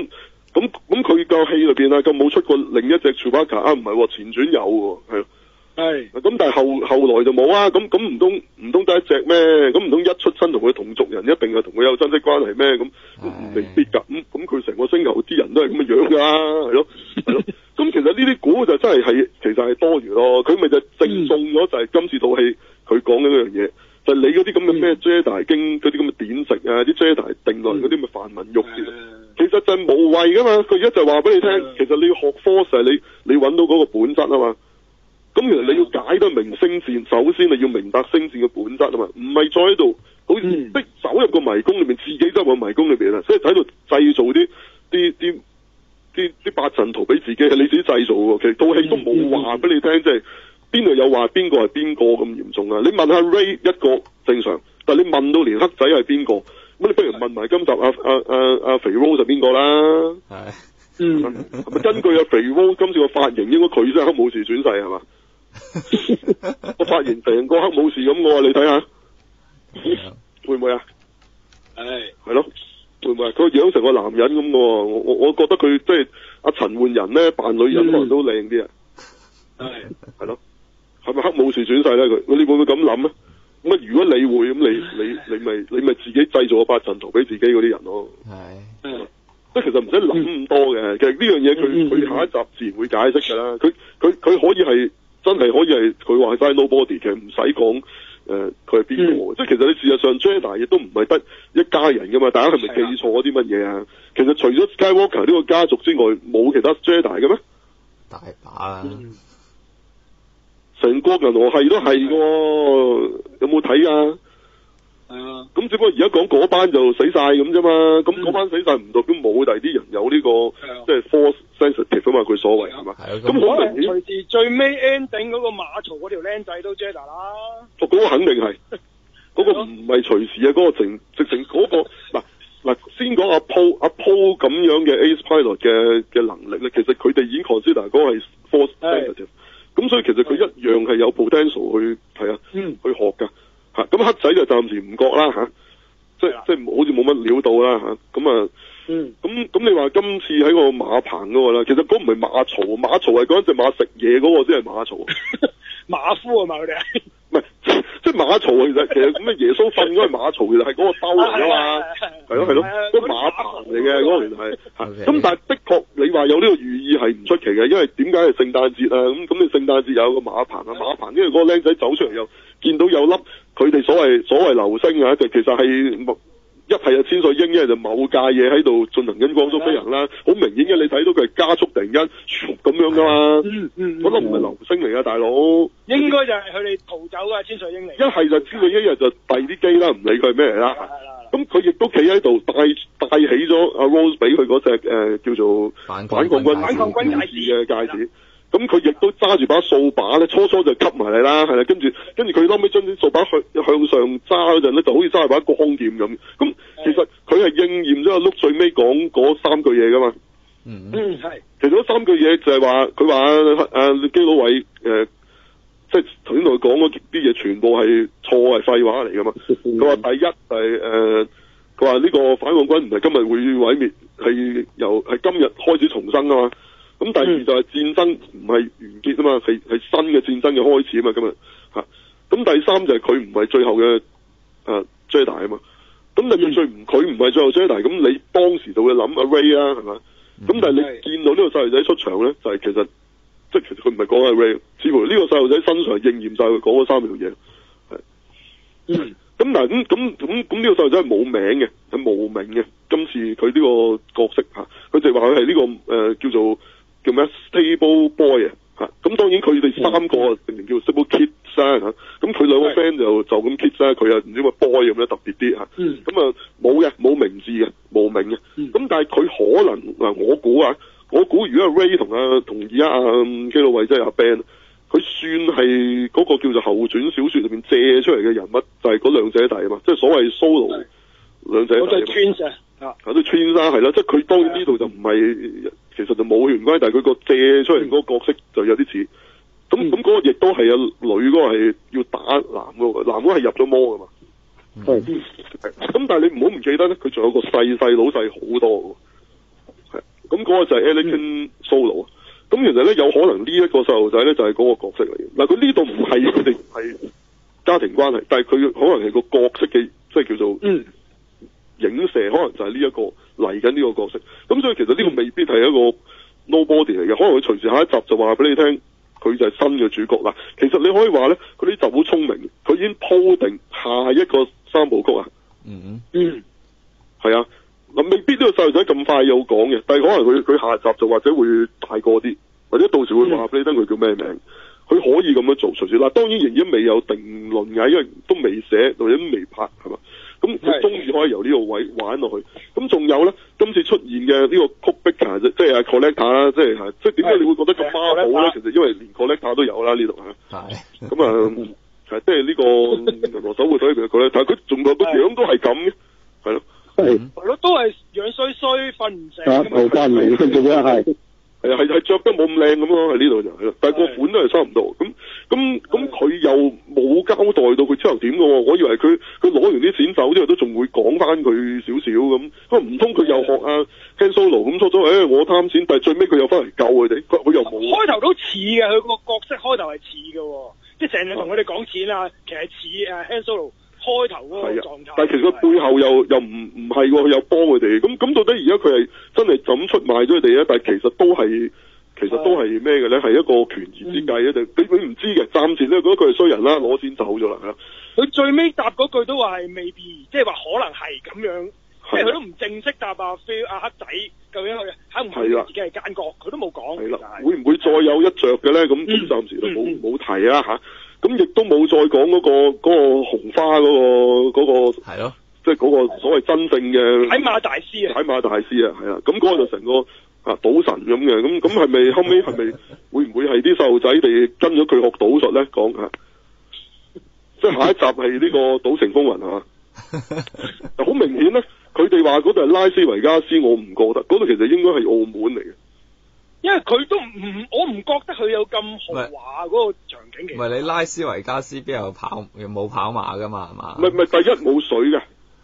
咁佢個戲裏邊啊，咁冇出過另一隻 Chewbacca 啊？唔係喎，前傳有喎，係咯。 係。 咁但係後來就冇啊，咁唔通得一隻咩？咁唔通一出親同佢同族人一定係同佢有親戚關係咩？咁未必㗎。咁佢成個星球啲人都係咁嘅樣㗎，係咯。咁其實呢啲估就真係其實係多餘咯。佢咪就正中咗就係今次套戲佢講緊嗰樣嘢。就你嗰啲咁嘅咩 Jedi 經嗰啲咁嘅典籍啊，啲 Jedi 定落嚟嗰啲咁嘅繁文縟節，其實就係無謂噶嘛。佢而家就話俾你聽，其實你要學 Force係你揾到嗰個本質啊嘛。咁其實你要解得明星戰，首先你要明白星戰嘅本質啊嘛，唔係再喺度好似逼走入個迷宮裏面，自己走入個迷宮裏邊啊，即係喺度製造啲八陣圖俾自己，係你自己製造喎。其實套戲都冇話俾你聽，即係。邊度有話邊個係邊個咁嚴重啊？你問下 Ray 一個正常，但係你問到連黑仔係邊個，咁你不如問埋今集阿肥 Rose 係邊個啦？係，係咪根據阿肥 Rose 今次個髮型，應該佢真係黑武士轉世係嘛？個髮型成個黑武士咁嘅喎，你睇下，會唔會啊？係咯，會唔會啊？佢個樣成個男人咁嘅喎，我覺得佢即係阿陳奐仁咧扮女人可能都靚啲啊。係咯。係咪黑武士轉世咧？你會唔會咁諗咧？咁啊，如果你會咁，你咪自己製造個八陣圖俾自己嗰啲人咯。係，即係其實唔使諗咁多嘅。其實呢樣嘢佢下一集自然會解釋㗎啦。佢可以係真係可以係佢話係 nobody，其實唔使講佢係邊個。即係其實你事實上 Jedi 亦都唔係得一家人㗎嘛。大家係咪記錯咗啲乜嘢啊？其實除咗 Skywalker 呢個家族之外，冇其他 Jedi 嘅咩？ 大把啦。 成個銀河系都係喎，有冇睇啊？ 係啊。咁只不過而家講嗰班就死晒咁啫嘛，咁嗰班死晒唔代表冇第啲人有呢個即係 Force sensitive 啊嘛，佢所謂係嘛？咁可能隨時最尾 ending 嗰個馬槽嗰條僆仔都 Jedi 啦。 嗰個肯定係，嗰個唔係隨時啊，嗰個直情嗰個嗱，先講阿 Poe 咁樣嘅 Ace Pilot 嘅能力咧，其實佢哋已經 consider 嗰個係 Force sensitive。咁所以其實佢一樣係有 potential 去係啊，去學㗎嚇。咁黑仔就暫時唔覺啦嚇，即係好似冇乜料到啦嚇。咁啊，咁你話今次喺個馬棚嗰個啦，其實嗰唔係馬槽，馬槽係嗰隻馬食嘢嗰個先係馬槽。 馬夫啊嘛，佢哋係。唔係， 即係馬槽其實咁耶穌瞓嗰個馬槽，其實係嗰個兜嚟㗎嘛。係咯，嗰個馬棚嚟嘅嗰個其實係。咁但係的確你話有呢個寓意係唔出奇嘅，因為點解係聖誕節啊？咁你聖誕節有個馬棚啊，馬棚跟住嗰個僆仔走出嚟又見到有粒佢哋所謂流星啊，就其實係一係千歲鷹，一係就某架嘢喺度進行緊光速飛行啦。好明顯嘅，你睇到佢係加速突然間咁樣㗎嘛。嗰粒唔係流星嚟㗎，大佬。應該就係佢哋逃走嘅千歲鷹嚟。一係就千歲鷹，一係就遞啲機啦，唔理佢係咩嚟啦。咁佢亦都企喺度帶起咗阿 Rose 俾佢嗰隻叫做反抗軍嘅戒指。咁佢亦都揸住把掃把咧，初就吸埋嚟啦，係啦，跟住佢後尾將啲掃把向上揸嗰陣咧，就好似揸住把光劍咁。咁其實佢係應驗咗阿碌最尾講嗰3句嘢噶嘛。係。其實嗰3句嘢就係話，佢話阿基魯偉即係頭先同佢講嗰啲嘢，全部係錯，係廢話嚟噶嘛。佢話第一係佢話呢個反抗軍唔係今日會毀滅，係今日開始重生啊嘛。咁第二就係戰爭唔係完結啊嘛，係新嘅戰爭嘅開始啊嘛，今日嚇。咁第三就係佢唔係最後嘅Jedi 啊嘛。咁但係佢唔係最後 Jedi，咁你當時就會諗阿 Ray 啊，係嘛？咁但係你見到呢個細路仔出場咧，就係其實佢唔係講阿 Ray，似乎呢個細路仔身上應驗晒佢講嗰3樣嘢。係。咁嗱咁呢個細路仔係冇名嘅，係無名嘅。今次佢呢個角色嚇，佢就話佢係呢個叫做。叫咩 Stable Boy 啊嚇，咁當然佢哋3個定名叫 Stable Kids 啊嚇，咁佢2個 friend 就咁 Kids 啊，佢又唔知乜 Boy 咁樣特別啲嚇，咁啊冇名字嘅，無名嘅，咁但係佢可能嗱我估如果 Ray 同而家基魯維即係阿 Ben， 佢算係嗰個叫做後傳小説裏邊借出嚟嘅人物，就係嗰兩姐弟啊嘛，即係所謂 Solo 兩姐弟。我就 Twins 啊，啲 Twins 係啦，即係佢當然呢度就唔係。其實就冇血緣關係，但係佢個借出嚟嗰個角色就有啲似。咁嗰個亦都係女嗰個係要打男嗰個，男嗰個係入咗魔噶嘛。咁但係你唔好唔記得咧，佢仲有個細佬細好多嘅。係。咁嗰個就係 Anakin Solo。 咁其實咧有可能呢一個細路仔咧就係嗰個角色嚟嘅。嗱，佢呢度唔係佢哋係家庭關係，但係佢可能係個角色嘅，即係叫做影射，可能就係呢一個嚟緊呢個角色。咁所以其實呢個未必係一個 nobody 嚟嘅，可能佢隨時下一集就話俾你聽，佢就係新嘅主角啦。其實你可以話咧，佢呢集好聰明，佢已經鋪定下一個三部曲啊。係啊，嗱，未必呢個細路仔咁快有講嘅，但係可能佢下集就或者會大個啲，或者到時會話俾你聽佢叫咩名，佢可以咁樣做隨時。嗱，當然仍然未有定論嘅，因為都未寫或者都未拍，係嘛？咁佢中意可以由呢個位玩落去。咁仲有咧，今次出現嘅呢個 Codebreaker 即係 Collector 啦，即係點解你會覺得咁孖寶咧？其實因為連 Collector 都有啦呢度嚇。咁啊，即係呢個銀河守護隊嘅 Collector，但係佢仲有個樣都係咁嘅，係咯。 係咯，都係樣衰衰，瞓唔醒。 冇翻嚟，佢仲要係着得冇咁靚咁咯，喺呢度就係咯。但係個款都係差唔多。咁佢又冇交代到佢之後點嘅喎？我以為佢攞完啲錢走之後都仲會講翻佢少少咁。唔通佢又學阿 Han Solo 咁初初我貪錢，但係最尾佢又翻嚟救佢哋，佢又冇。開頭都似嘅，佢個角色開頭係似嘅，即係成日同佢哋講錢啊，其實似Han Solo。開頭嗰個狀態， 但係其實背後又唔係喎，佢有幫佢哋。咁到底而家佢係真係怎出賣咗佢哋咧？但係其實都係咩嘅咧？係一個權宜之計啊！定你唔知嘅，暫時咧覺得佢係衰人啦，攞錢走咗啦。 佢最尾答嗰句都話係未必，即係話可能係咁樣，即係佢都唔正式答阿黑仔究竟佢肯唔肯自己係奸角，佢都冇講。係啦，會唔會再有一着嘅咧？咁暫時就冇提啦嚇。咁亦都冇再講嗰個紅花嗰個係咯，即係嗰個所謂真正嘅海馬大師啊， 海馬大師啊，係啊，咁嗰個就成個賭神咁嘅，咁係咪後尾係咪會唔會係啲細路仔哋跟咗佢學賭術咧？講嚇，即係下一集係呢個賭城風雲係嘛？好明顯咧，佢哋話嗰度係拉斯維加斯，我唔覺得，嗰度其實應該係澳門嚟嘅。 因為佢都我唔覺得佢有咁豪華嗰個場景。其實唔係你拉斯維加斯邊有冇跑馬噶嘛？係嘛？ 唔係第一冇水嘅。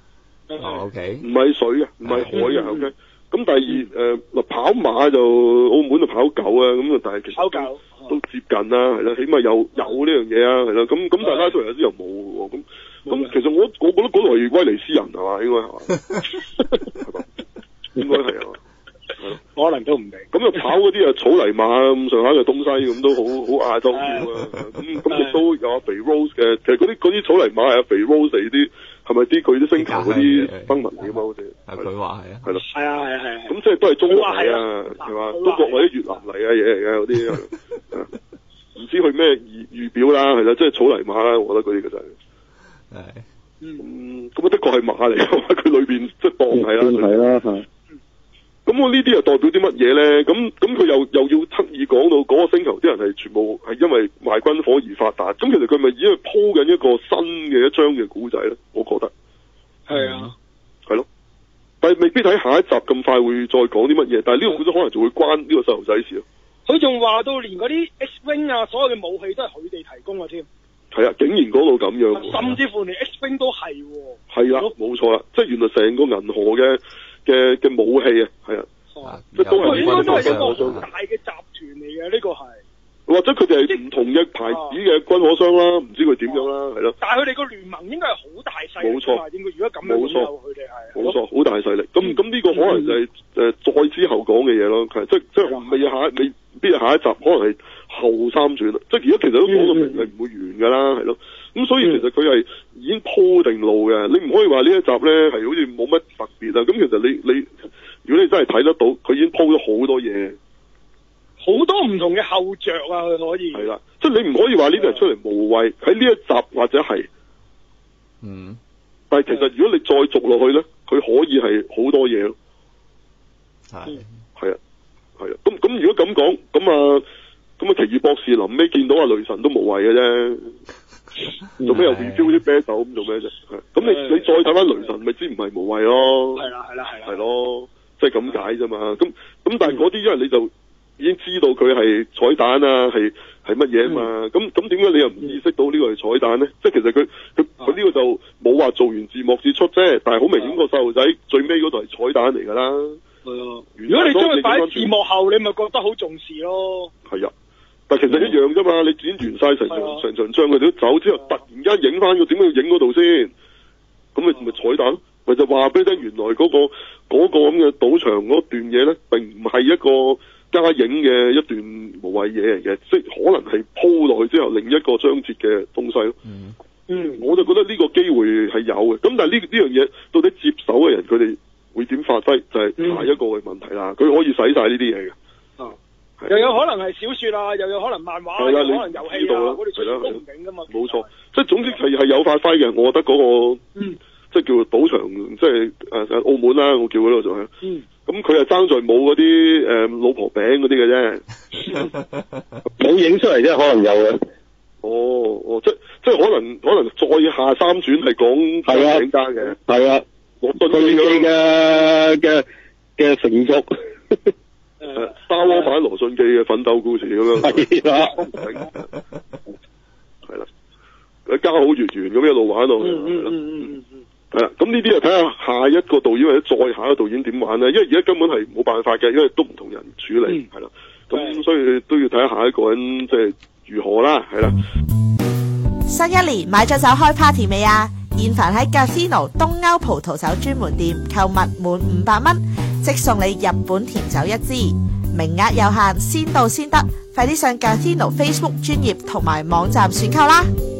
OK。唔係水嘅，唔係海嘅。OK。咁第二跑馬就澳門就跑狗啊，咁但係其實都接近啦，係啦，起碼有呢樣嘢啊，係啦。咁但係拉斯維加斯又冇喎，咁其實我覺得嗰度係威尼斯人係嘛？應該係嘛？應該係啊。 可能都唔明。 咁就跑嗰啲草泥馬咁上下嘅東西咁都好亞洲啲啊。咁亦都有阿肥 Rose 嘅，其實嗰啲草泥馬係阿肥 Rose 啲，係咪啲佢啲星球嗰啲生物嚟㗎嘛？好似佢話係啊。係咯。 係啊。 咁即係都係中國嚟啊，係嘛？中國或者越南嚟嘅嘢嚟嘅嗰啲，唔知佢咩預表啦，係啦，即係草泥馬啦，我覺得嗰啲嘅就係。係。咁的確係馬嚟㗎嘛，佢裏邊即係當係啦。 係啦。 咁我呢啲又代表啲乜嘢咧？咁佢又要刻意講到嗰個星球啲人係全部係因為賣軍火而發達。咁其實佢咪已經鋪緊一個新嘅一章嘅古仔咧？我覺得係啊， 係咯。但係未必喺下一集咁快會再講啲乜嘢。但係呢個古仔可能就會關呢個細路仔事咯。 佢仲話到連嗰啲 X-Wing 啊，所有嘅武器都係佢哋提供嘅添。 係啊，竟然講到咁樣。 甚至乎連 X-Wing 都係喎。 係啦，冇錯啦，即係原來成個銀河嘅武器啊，係啊，即係都係應該都係一個好大嘅集團嚟嘅，呢個係。 或者佢哋係唔同嘅牌子嘅軍火商啦，唔知佢點樣啦，係咯。 但係佢哋個聯盟應該係好大勢力。 冇錯， 點解如果咁樣之後佢哋係？ 冇錯，好大勢力。咁呢個可能就係再之後講嘅嘢咯，即係未必係下一集，可能係後三轉啦。即係而家其實都講到明係唔會完㗎啦，係咯。咁所以其實佢係已經鋪定路嘅，你唔可以話呢一集咧係好似冇乜特別啊。咁其實你如果你真係睇得到，佢已經鋪咗好多嘢， 好多唔同嘅後着啊，佢可以。 係啦，即係你唔可以話呢啲人出嚟無謂喺呢一集或者係，但係其實如果你再續落去咧，佢可以係好多嘢咯。係啊。咁如果咁講，咁啊奇異博士臨尾見到阿雷神都無謂嘅啫。做咩又 review 啲啤酒咁做咩啫？咁你再睇翻雷神，咪知唔係無謂咯？ 係啦。 係咯，即係咁解啫嘛。咁但係嗰啲因為你就已經知道佢係彩蛋啊，係乜嘢啊嘛。咁點解你又唔意識到呢個係彩蛋咧？即係其實佢呢個就冇話做完字幕先出啫。但係好明顯個細路仔最尾嗰度係彩蛋嚟㗎啦。 係啊，如果你將佢擺喺字幕後，你咪覺得好重視咯。 係啊，但其實一樣啫嘛，你剪完晒成場仗佢哋都走之後，突然間影翻個點解要影嗰度先？咁咪彩蛋，咪就話俾你聽，原來嗰個咁嘅賭場嗰段嘢咧，並唔係一個加影嘅一段無謂嘢嚟嘅，即係可能係鋪落去之後另一個章節嘅東西咯。我就覺得呢個機會係有嘅，咁但係呢樣嘢到底接手嘅人佢哋會點發揮，就係下一個嘅問題啦。佢可以使晒呢啲嘢嘅。 又有可能係小說啊，又有可能漫畫，又有可能遊戲啊，嗰啲全部都唔定噶嘛。 冇錯，即係總之係有發揮嘅。我覺得嗰個即係叫賭場，即係澳門啦，我叫嗰度就係。咁佢係爭在冇嗰啲老婆餅嗰啲嘅啫， 冇影出嚟啫，可能有嘅。 即係可能再下三轉係講餅家嘅， 係啊，羅信記嘅成熟。 沙窩版羅信記嘅奮鬥故事咁樣，係啦，係啦，佢交好月圓咁一路玩落去，係啦，咁呢啲就睇下下一個導演或者再下一個導演點玩咧，因為而家根本係冇辦法嘅，因為都唔同人處理，係啦，咁所以都要睇下下一個人即係如何啦，係啦。 新一年買咗酒開 party 未啊？現凡喺 Casino 東歐葡萄酒專門店購物滿500蚊，即送你日本甜酒1支，名額有限，先到先得，快啲上 Casino Facebook 專頁同埋網站選購啦！